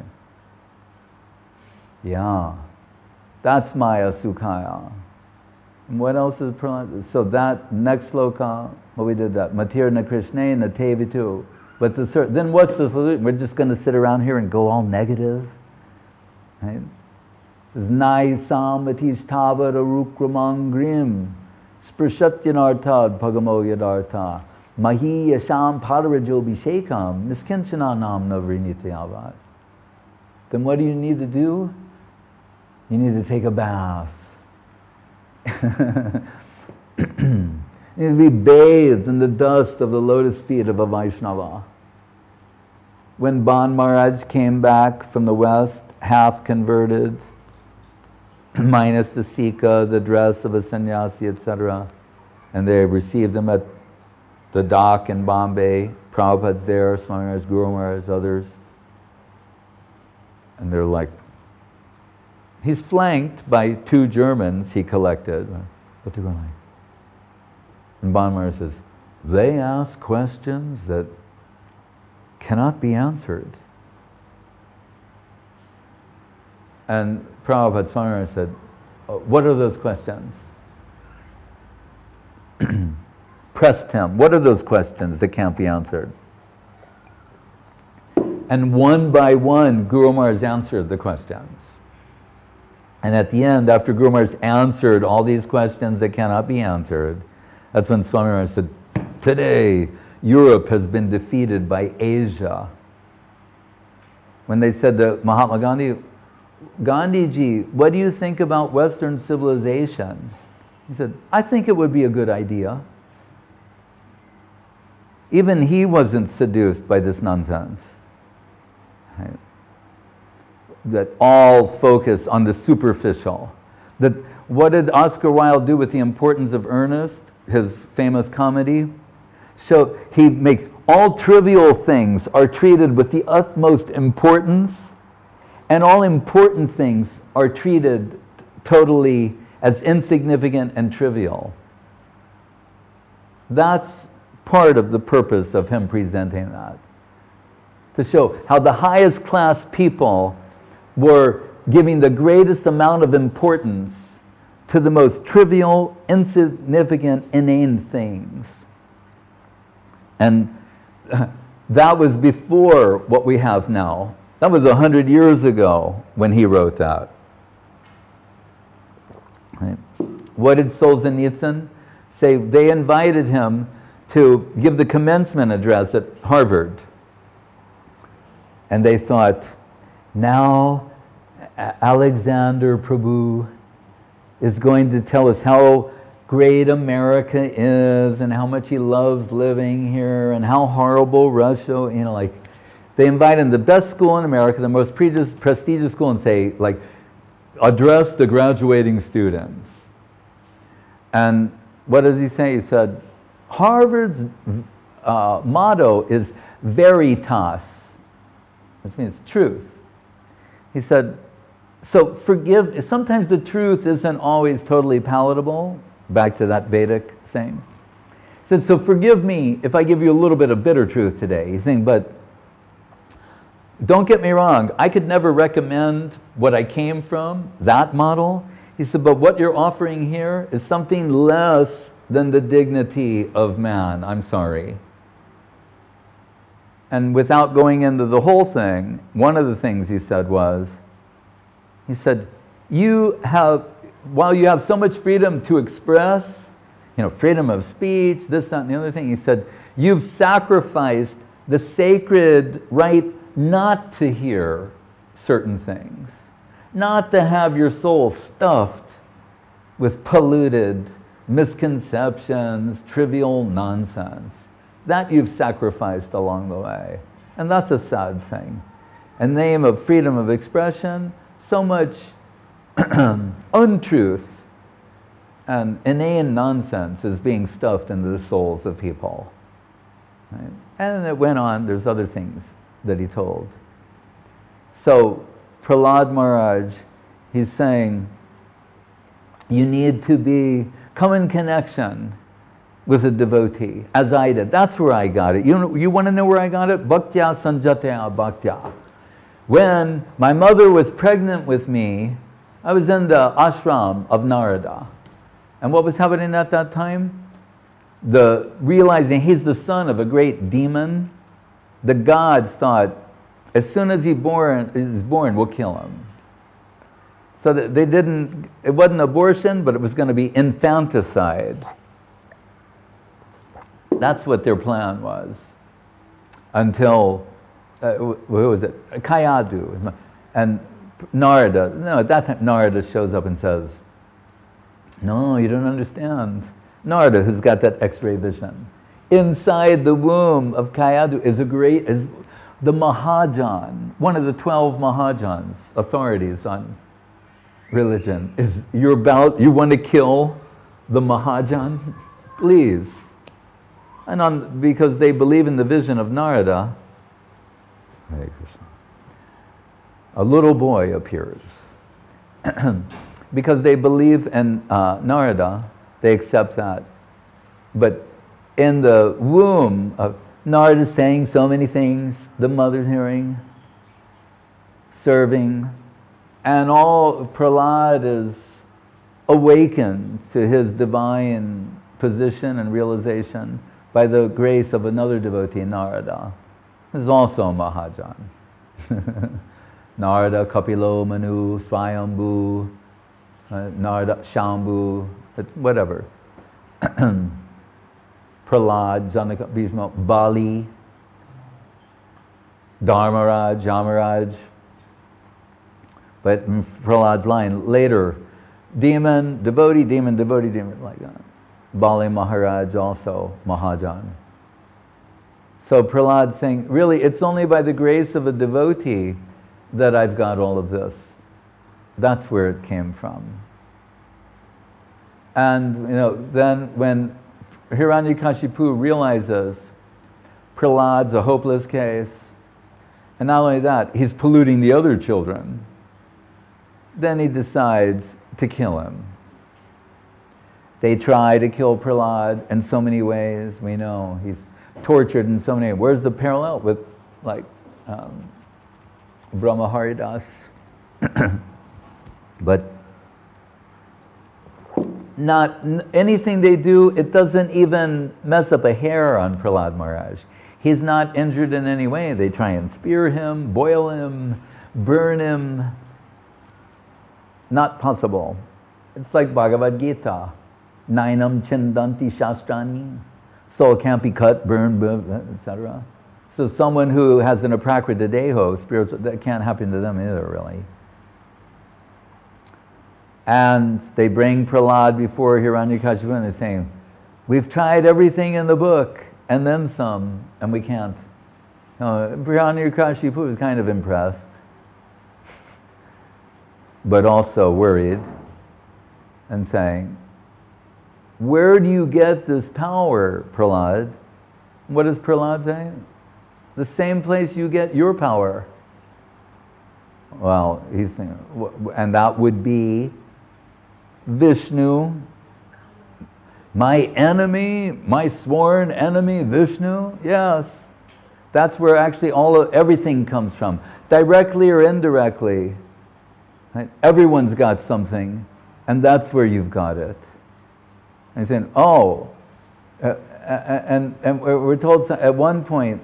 [SPEAKER 1] Yeah. That's Maya Sukhaya. And what else is Prahlad? So that next sloka, what we did that. Matirna Krishnena Tevitu. But the third, then what's the solution? We're just going to sit around here and go all negative? Right? Nai samatistava rukramangrim sprashatyanartad pagamo yadartha mahi yasham padarajobhishekam niskinchana navrinityavat. Then what do you need to do? You need to take a bath. You need to be bathed in the dust of the lotus feet of a Vaishnava. When Ban Maharaj came back from the west, half converted, minus the sika, the dress of a sannyasi, et cetera, and they received him at the dock in Bombay. Prabhupada's there, Swami Maharaj, Guru Maharaj, others. And they're like, he's flanked by two Germans he collected. What they were like. And Ban Maharaj says, they ask questions that cannot be answered. And Prabhupada Swami Maharaj said, what are those questions? Pressed him. What are those questions that can't be answered? And one by one, Guru Maharaj answered the questions. And at the end, after Guru Maharaj answered all these questions that cannot be answered, that's when Swami Maharaj said, today, Europe has been defeated by Asia. When they said to Mahatma Gandhi, Gandhiji, what do you think about Western civilization? He said, I think it would be a good idea. Even he wasn't seduced by this nonsense. Right? That all focus on the superficial. That what did Oscar Wilde do with The Importance of Earnest, his famous comedy? So he makes all trivial things are treated with the utmost importance, and all important things are treated totally as insignificant and trivial. That's part of the purpose of him presenting that. To show how the highest class people were giving the greatest amount of importance to the most trivial, insignificant, inane things. And that was before what we have now. That was a hundred years ago when he wrote that. Right. What did Solzhenitsyn say? They invited him to give the commencement address at Harvard. And they thought, now Alexander Prabhu is going to tell us how great America is and how much he loves living here and how horrible Russia, you know, like, they invite him to the best school in America, the most prestigious school, and say, like, address the graduating students. And what does he say? He said, Harvard's uh, motto is veritas, which means truth. He said, so forgive, sometimes the truth isn't always totally palatable, back to that Vedic saying. He said, so forgive me if I give you a little bit of bitter truth today. He's saying, but don't get me wrong, I could never recommend what I came from, that model. He said, but what you're offering here is something less than the dignity of man. I'm sorry. And without going into the whole thing, one of the things he said was, he said, you have, while you have so much freedom to express, you know, freedom of speech, this, that, and the other thing, he said, you've sacrificed the sacred right not to hear certain things, not to have your soul stuffed with polluted misconceptions, trivial nonsense. That you've sacrificed along the way. And that's a sad thing. In the name of freedom of expression, so much untruth and inane nonsense is being stuffed into the souls of people. Right? And it went on, there's other things that he told. So Prahlad Maharaj, he's saying, you need to be, come in connection with a devotee, as I did. That's where I got it. You know, you want to know where I got it? Bhaktya sanjatya bhaktya. When my mother was pregnant with me, I was in the ashram of Narada. And what was happening at that time? The realizing he's the son of a great demon, the gods thought, as soon as he born, is born, we'll kill him. So that they didn't, it wasn't abortion, but it was going to be infanticide. That's what their plan was. Until, uh, what was it? Kayadu. And Narada, no, at that time Narada shows up and says, no, you don't understand. Narada, who's got that X-ray vision. Inside the womb of Kayadu is a great, is the Mahajan, one of the twelve Mahajans, authorities on religion. Is you're about, you want to kill the Mahajan? Please. And on, because they believe in the vision of Narada, a little boy appears. Because they believe in uh, Narada, they accept that. But in the womb of Narada saying so many things, the mother's hearing, serving, and all Prahlad is awakened to his divine position and realization by the grace of another devotee, Narada. This is also a Mahajan. Narada, Kapilo, Manu, Swayambhu, uh, Narada, Shambhu, whatever. Prahlad, Janaka, Bhishma, Bali, Dharmaraj, Yamaraj. But in Prahlad's line, later, demon, devotee, demon, devotee, demon, like that. Bali Maharaj also, Mahajan. So Prahlad saying, really, it's only by the grace of a devotee that I've got all of this. That's where it came from. And, you know, then when Hiranyakashipu realizes Prahlad's a hopeless case, and not only that, he's polluting the other children, then he decides to kill him. They try to kill Prahlad in so many ways. We know he's tortured in so many ways. Where's the parallel with, like, um, Brahma Haridas? But not anything they do, it doesn't even mess up a hair on Prahlad Maharaj. He's not injured in any way. They try and spear him, boil him, burn him. Not possible. It's like Bhagavad Gita. Nainam chindanti shastrani. Soul can't be cut, burned, et cetera. So someone who has an aprakrita deho, spiritual, that can't happen to them either, really. And they bring Prahlad before Hiranyakashipu and they're saying, we've tried everything in the book and then some, and we can't. No, Hiranyakashipu is kind of impressed, but also worried and saying, where do you get this power, Prahlad? What does Prahlad say? The same place you get your power. Well, he's saying, and that would be Vishnu, my enemy, my sworn enemy, Vishnu. Yes, that's where actually all of everything comes from, directly or indirectly. Right? Everyone's got something, and that's where you've got it. And he's saying, oh, uh, and, and we're told at one point,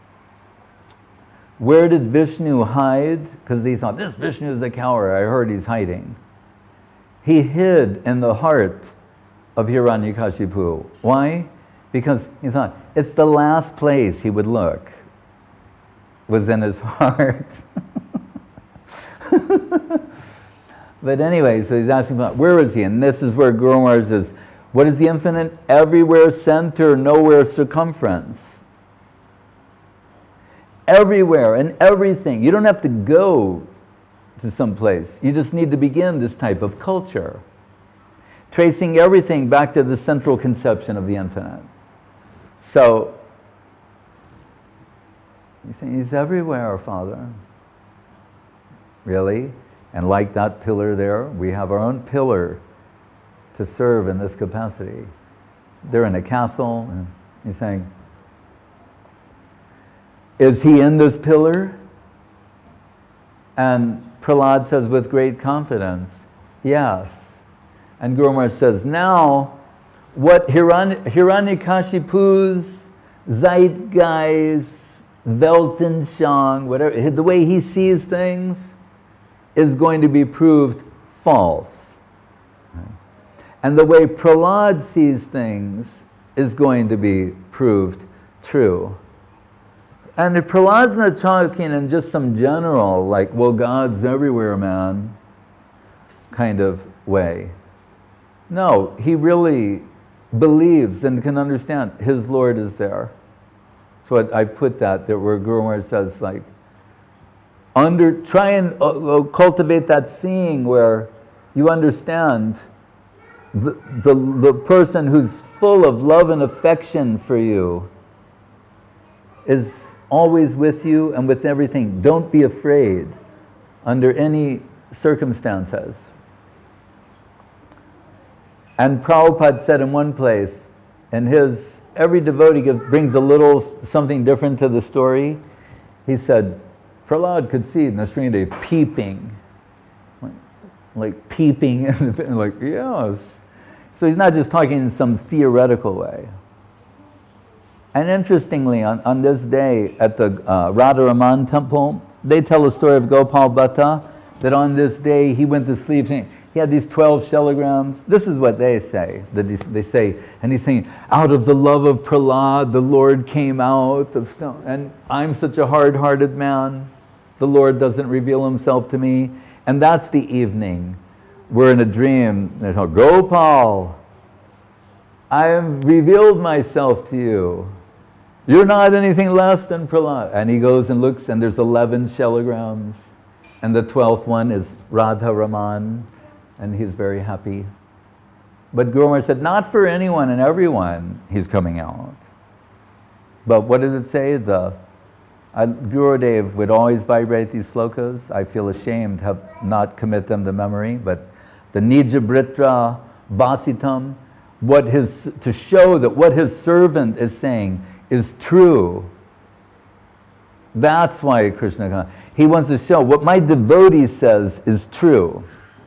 [SPEAKER 1] where did Vishnu hide? Because they thought, this Vishnu is a coward, I heard he's hiding. He hid in the heart of Hiranyakashipu. Why? Because he thought, it's the last place he would look, was in his heart. But anyway, so he's asking about, where is he? And this is where Guru Maharaj says, what is the infinite? Everywhere center, nowhere circumference. Everywhere and everything. You don't have to go to some place. You just need to begin this type of culture. Tracing everything back to the central conception of the infinite. So, he's saying he's everywhere, Father. Really? And like that pillar there, we have our own pillar to serve in this capacity. They're in a castle, and he's saying, is he in this pillar? And Prahlad says with great confidence, yes. And Guru Maharaj says, now, what Hirany- Hiranyakashipu's zeitgeist, Weltanschauung, whatever, the way he sees things, is going to be proved false. And the way Prahlad sees things is going to be proved true. And if Prahlad's not talking in just some general, like, well, God's everywhere, man, kind of way. No, he really believes and can understand his Lord is there. That's what I put that, that where Guru Maharaj says, like, under, try and uh, cultivate that seeing where you understand the, the, the person who's full of love and affection for you is always with you and with everything. Don't be afraid under any circumstances. And Prabhupada said in one place, in his, every devotee gives, brings a little something different to the story. He said, Prahlad could see Nrsimhadev peeping, like, like peeping, and like, yes. So he's not just talking in some theoretical way. And interestingly, on, on this day at the uh, Radharaman temple, they tell the story of Gopal Bhatta, that on this day he went to sleep saying, he had these twelve shelagrams. This is what they say. That they say, and he's saying, out of the love of Prahlad, the Lord came out of stone. And I'm such a hard-hearted man. The Lord doesn't reveal himself to me. And that's the evening. We're in a dream. There's no, Gopal, I have revealed myself to you. You're not anything less than Prahlad. And he goes and looks, and there's eleven shelagrams. And the twelfth one is Radharaman. And he's very happy. But Guru Maharaj said, not for anyone and everyone he's coming out. But what does it say? The uh, Gurudev would always vibrate these slokas. I feel ashamed to have not commit them to memory. But the Nija Britra Basitam, what his, to show that what his servant is saying is true. That's why Krishna comes. He wants to show what my devotee says is true.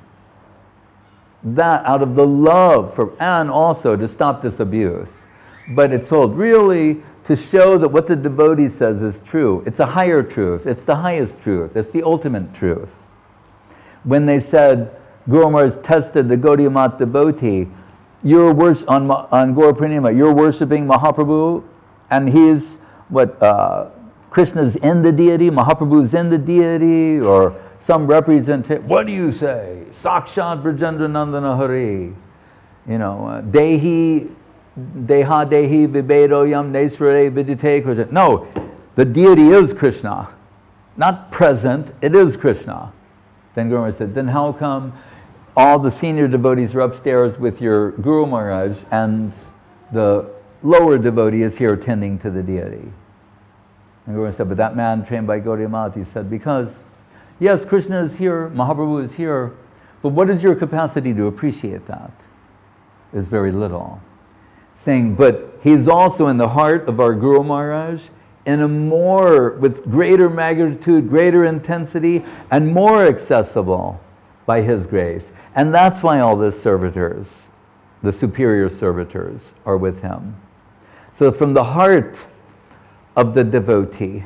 [SPEAKER 1] That out of the love for, and also to stop this abuse. But it's told really to show that what the devotee says is true. It's a higher truth. It's the highest truth. It's the ultimate truth. When they said, Guru Maharaj tested the Gaudiya Mat devotee, you're wors- on, on Gaura Purnima, you're worshipping Mahaprabhu, and he's what, uh, Krishna's in the deity, Mahaprabhu's in the deity, or some representation. What do you say? Sakshat Brajendra Nandana Hari. You know, uh, Dehi, Deha Dehi Vibedo Yam Nesrare Vidite Krishna. No, the deity is Krishna. Not present, it is Krishna. Then Guru Maharaj said, then how come all the senior devotees are upstairs with your Guru Maharaj and the lower devotee is here tending to the deity? And Guru Maharaj said, but that man trained by Gaudiya Mat, he said, because yes, Krishna is here, Mahaprabhu is here, but what is your capacity to appreciate that? Is very little. Saying, but he's also in the heart of our Guru Maharaj in a more, with greater magnitude, greater intensity, and more accessible by his grace. And that's why all the servitors, the superior servitors, are with him. So from the heart of the devotee,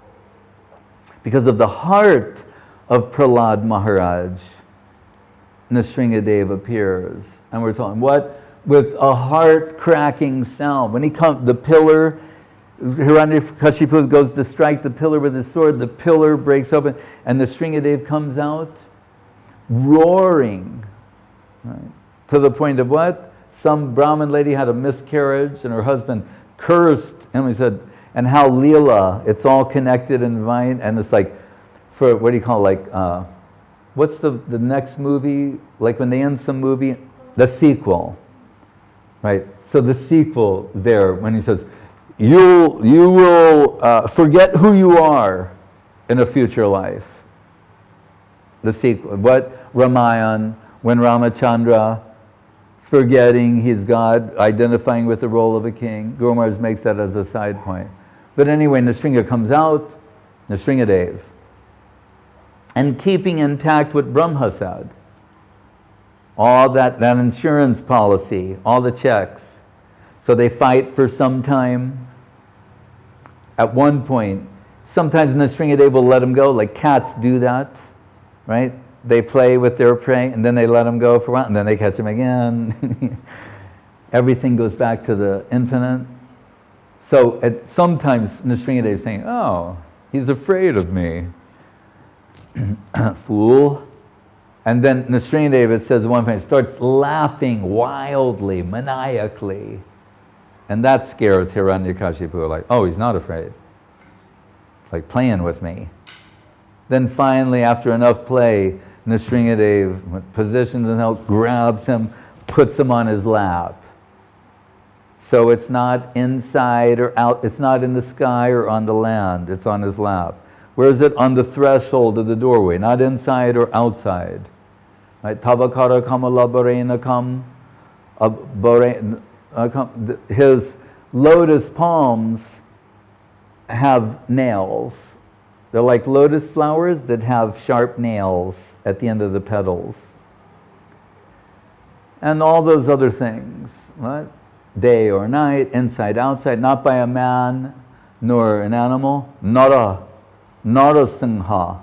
[SPEAKER 1] because of the heart of Prahlad Maharaj, Nrsimhadev appears. And we're talking, what? With a heart-cracking sound. When he comes, the pillar, Hiranyakashipu goes to strike the pillar with his sword, the pillar breaks open, and Nrsimhadev comes out roaring. Right? To the point of what? Some Brahmin lady had a miscarriage, and her husband cursed, and we said, and how Leela, it's all connected and divine, and it's like, for what do you call it, like, uh, what's the, the next movie, like when they end some movie, the sequel, right? So the sequel there, when he says, you, you will uh, forget who you are in a future life. The sequel, what Ramayan, when Ramachandra, forgetting he's God, identifying with the role of a king, Guru Maharaj makes that as a side point. But anyway, Nrsimha comes out, Nrsimhadev, and keeping intact what Brahma said. All that, that insurance policy, all the checks. So they fight for some time. At one point, sometimes Nrsimhadev will let them go, like cats do that, right? They play with their prey, and then they let them go for a while, and then they catch them again. Everything goes back to the infinite. So at sometimes Nrsimhadev is saying, oh, he's afraid of me. Fool. And then Nrsimhadev, it says at one point, starts laughing wildly, maniacally. And that scares Hiranyakashipu, like, oh, he's not afraid. Like playing with me. Then finally, after enough play, Nrsimhadev positions himself, grabs him, puts him on his lap. So it's not inside or out, it's not in the sky or on the land, it's on his lap. Where is it? On the threshold of the doorway, not inside or outside. Right? Tavakara kamala barena kam, his lotus palms have nails. They're like lotus flowers that have sharp nails at the end of the petals. And all those other things, right? Day or night, inside, outside, not by a man nor an animal. Nara, Nara Singha.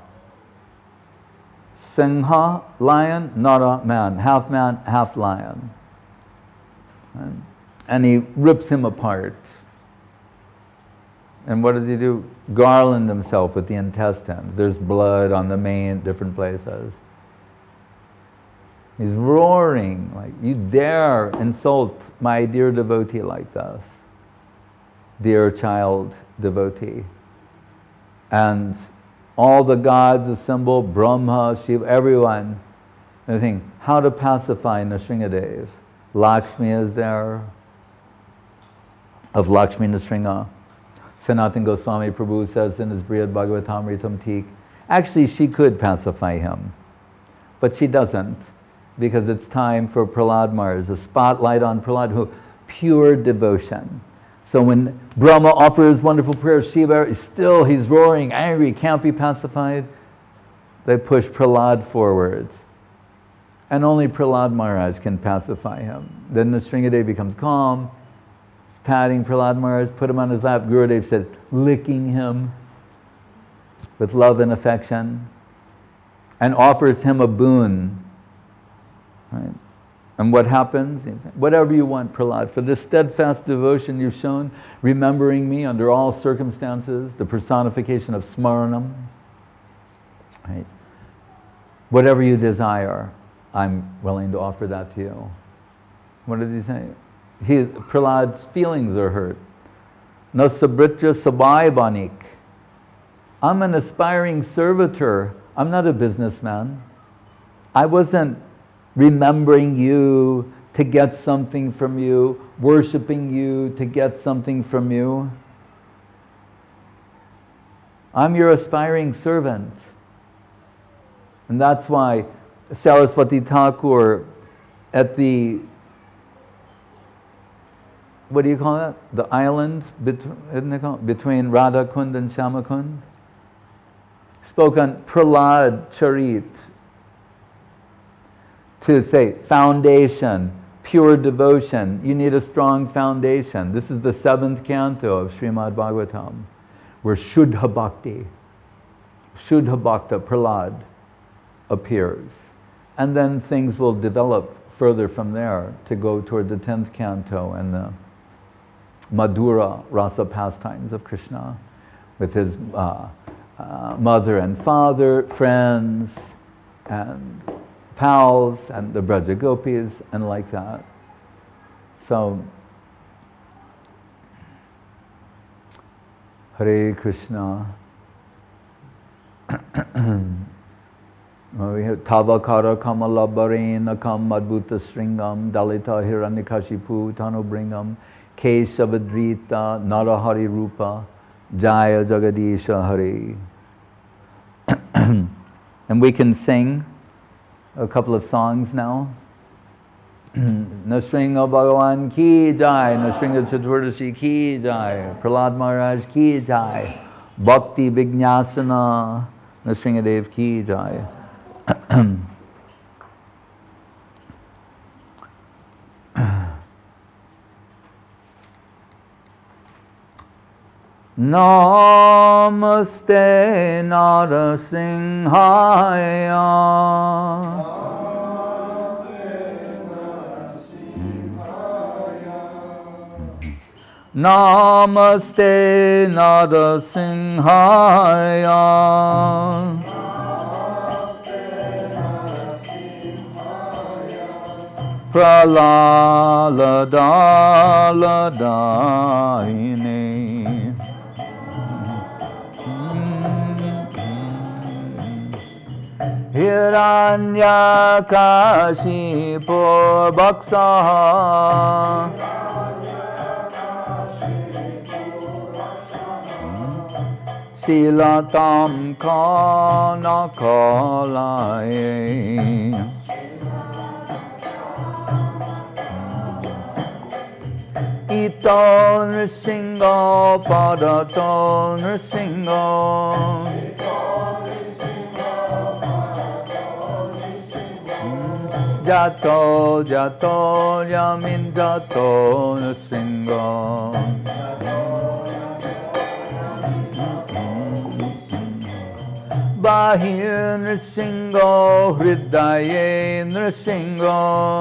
[SPEAKER 1] Singha, lion, Nara, man. Half man, half lion. Right? And he rips him apart. And what does he do? Garland himself with the intestines. There's blood on the mane, different places. He's roaring, like, you dare insult my dear devotee like this. Dear child devotee. And all the gods assemble, Brahma, Shiva, everyone. They're thinking, how to pacify Nrsingadev. Lakshmi is there, of Lakshmi Nrsinga. Sanatana Goswami Prabhu says in his Brihad Bhagavatamritam Teek, actually she could pacify him, but she doesn't, because it's time for Prahlad Maharaj, a spotlight on Prahlad, who pure devotion. So when Brahma offers wonderful prayers, Shiva, still he's roaring, angry, can't be pacified. They push Prahlad forward. And only Prahlad Maharaj can pacify him. Then Nrsingadev becomes calm, he's patting Prahlad Maharaj, put him on his lap. Gurudev said, licking him with love and affection, and offers him a boon. Right? And what happens? Whatever you want, Prahlad, for this steadfast devotion you've shown, remembering me under all circumstances, the personification of Smaranam. Right? Whatever you desire, I'm willing to offer that to you. What did he say? He, Prahlad's feelings are hurt. No sabritra sabai banik. I'm an aspiring servitor. I'm not a businessman. I wasn't remembering you to get something from you, worshiping you to get something from you. I'm your aspiring servant. And that's why Saraswati Thakur at the, what do you call that? The island between, isn't it called? Between Radha Kund and Shama Kund, spoke on Prahlad Charit, to say foundation, pure devotion. You need a strong foundation. This is the seventh canto of Srimad Bhagavatam, where Shuddha Bhakti, Shuddha Bhakta, Prahlad, appears. And then things will develop further from there to go toward the tenth canto and the Madhura Rasa pastimes of Krishna with his uh, uh, mother and father, friends, and pals, and the Braja Gopis, and like that. So, Hare Krishna. We have Tavakara Kamala Barena Kam Madbhuta Sringam Dalita Hiranyakashipu Tanobringam Keshavadrita Narahari Rupa Jaya Jagadisha Hare. And we can sing a couple of songs now. Nrsinga Bhagavan ki jai, Nrsinga Chaturdashi ki jai, Prahlad Maharaj ki jai, Bhakti Vinyasana, Nrsingadev ki jai. Namaste Narasimhaya. Namaste Narasimhaya. Pralaladaladayine. Hiranyakashipu Bhaksaha Silatam Kanakalaya Ito Nrsinga Padato Nrsinga Jato Jato Yamin Jato Nrsinga Bahir Nrsinga Hridaye Nrsinga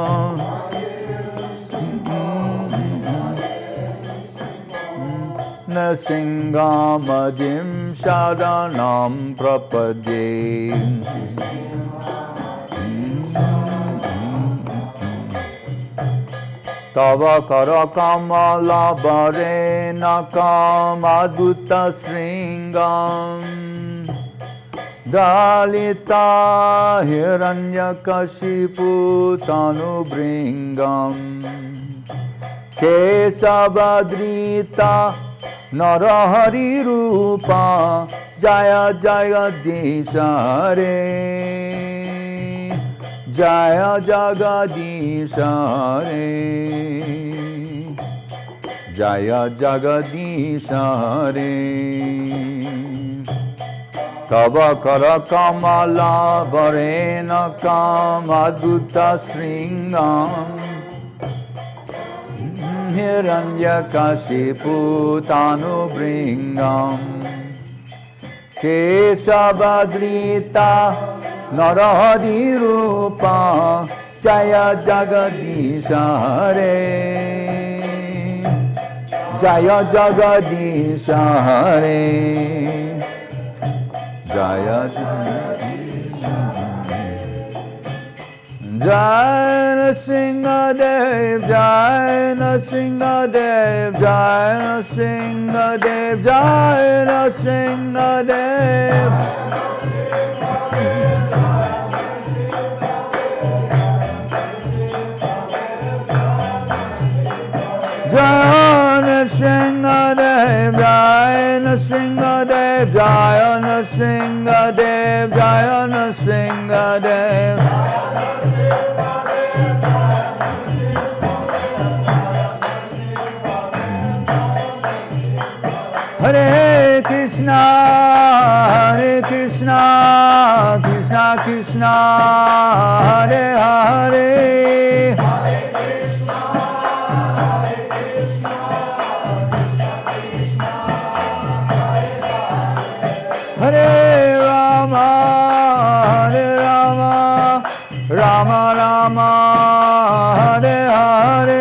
[SPEAKER 1] Nrsingamajim Sharanam Prapadye Tava Karakamala Barena Kamadutta Sringam Dalita Hiranyakashipu Tanubringam Kesabadrita Narahari Rupa Jaya Jagadisha Hare Jaya Jagadisha Hare Jaya Jagadisha Hare Tava Karakamala Varena Kamadutta Sringam Hiranyakashipu Tanubringam Kesabadrita Narahari Rupa Jaya Jagadisha Hare Jaya Jagadisha Hare Jaya Jai Nrsingadev, Jai Nrsingadev, Jai Nrsingadev, Jai Nrsingadev. Jai Nrsingadev, Jai Nrsingadev, Jai Nrsingadev, Jai Nrsingadev. Hare Krishna, Hare Krishna, Krishna Krishna, Hare Hare. Hare Krishna, Hare Krishna, Krishna Krishna, Hare Rama, Hare Rama, Rama Rama, Hare Hare.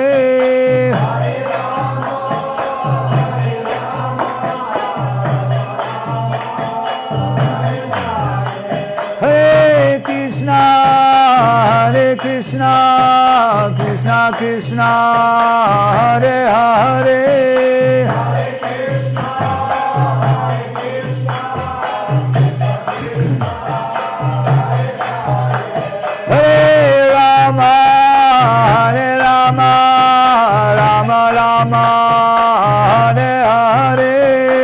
[SPEAKER 1] Hare Krishna, Krishna Krishna, Hare Hare. Hare Krishna, Hare Krishna, Hare Rama, Hare Rama, Rama Rama, Hare Hare.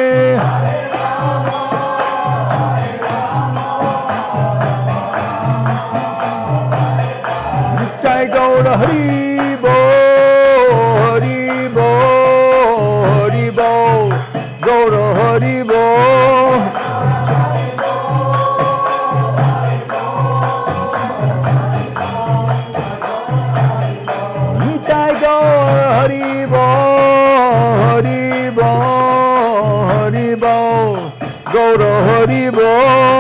[SPEAKER 1] Hari Bo, Hari Bo, Hari Bo, go to Hari Bo. Nitai go Hari Bo, Hari Bo, Hari Bo, go to Hari Bo.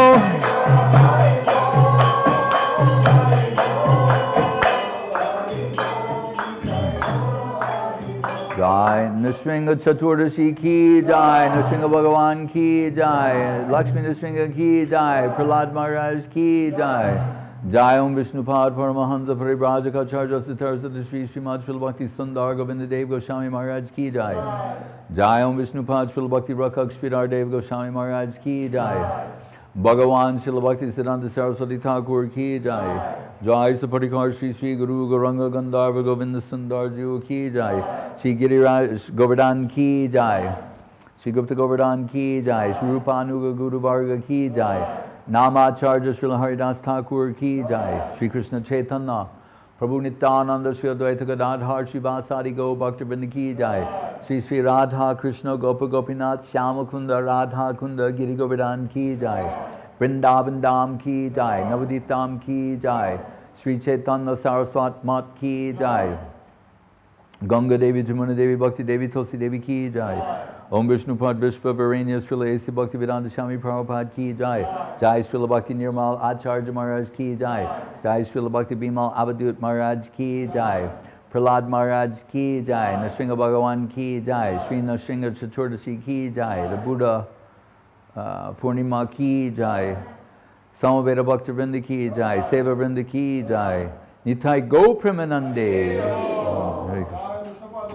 [SPEAKER 1] Jai Nrsinga Chaturdashi ki Jai, Nrsinga Bhagavan ki Jai, Lakshmi Nrsinga ki Jai, Prahlad Maharaj ki Jai. Jai Om Vishnupad Paramahansa Paribrajaka Sitar Sri Srimad Srila Bhakti Sundar Govinda Dev Goswami Maharaj ki Jai. Jai Om Vishnupad Srila Bhakti Rakshak Sridhar Dev Goswami Maharaj ki Jai. Bhagavan Srila Bhakti Siddhanta Saraswati Thakur ki jai. Jai Saparikar Shri Shri Guru Gauranga Gandharva Govinda Sundar Jiva ki jai. Shri Giriraj Govardhan ki jai. Shri Gupta Govardhan ki jai. Shri Rupanuga Guru Varga ki jai. Namacharya Srila Haridas Thakur ki jai. Shri Krishna Chaitanya Prabhu Nityananda Shri Advaita Gadadhar Shri Vasari Go Bhakta Vrinda ki jai. Shri Shri Radha Krishna Gopa Gopinath Shyama Kunda Radha Kunda Giri Govardhan ki jai. Vrindavan Dham ki jai. Navadip Dham ki jai. Shri Chaitanya Saraswat Mat ki jai. Ganga Devi Jamuna Devi Bhakti Devi Tulsi Devi ki jai. Om Vishnu Pad Vishva Varenya Srila A C Bhakti Vedanta Swami Prabhupada ki jai. Jai Srila Bhakti Nirmal Acharya Maharaj ki jai. Jai Srila Bhakti Bimal Avadut Maharaj ki jai. Prahlad Maharaj ki jai. Nrsinga Bhagavan ki jai. Sri Nrsinga Chaturdashi ki jai. The Buddha uh, Purnima ki jai. Samaveda Bhakti Vrinda ki jai. Seva Vrinda ki jai. Nitai Go Premanande. Oh, Hare Krishna.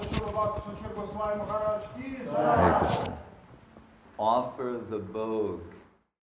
[SPEAKER 1] Hare Krishna. Offer the bow.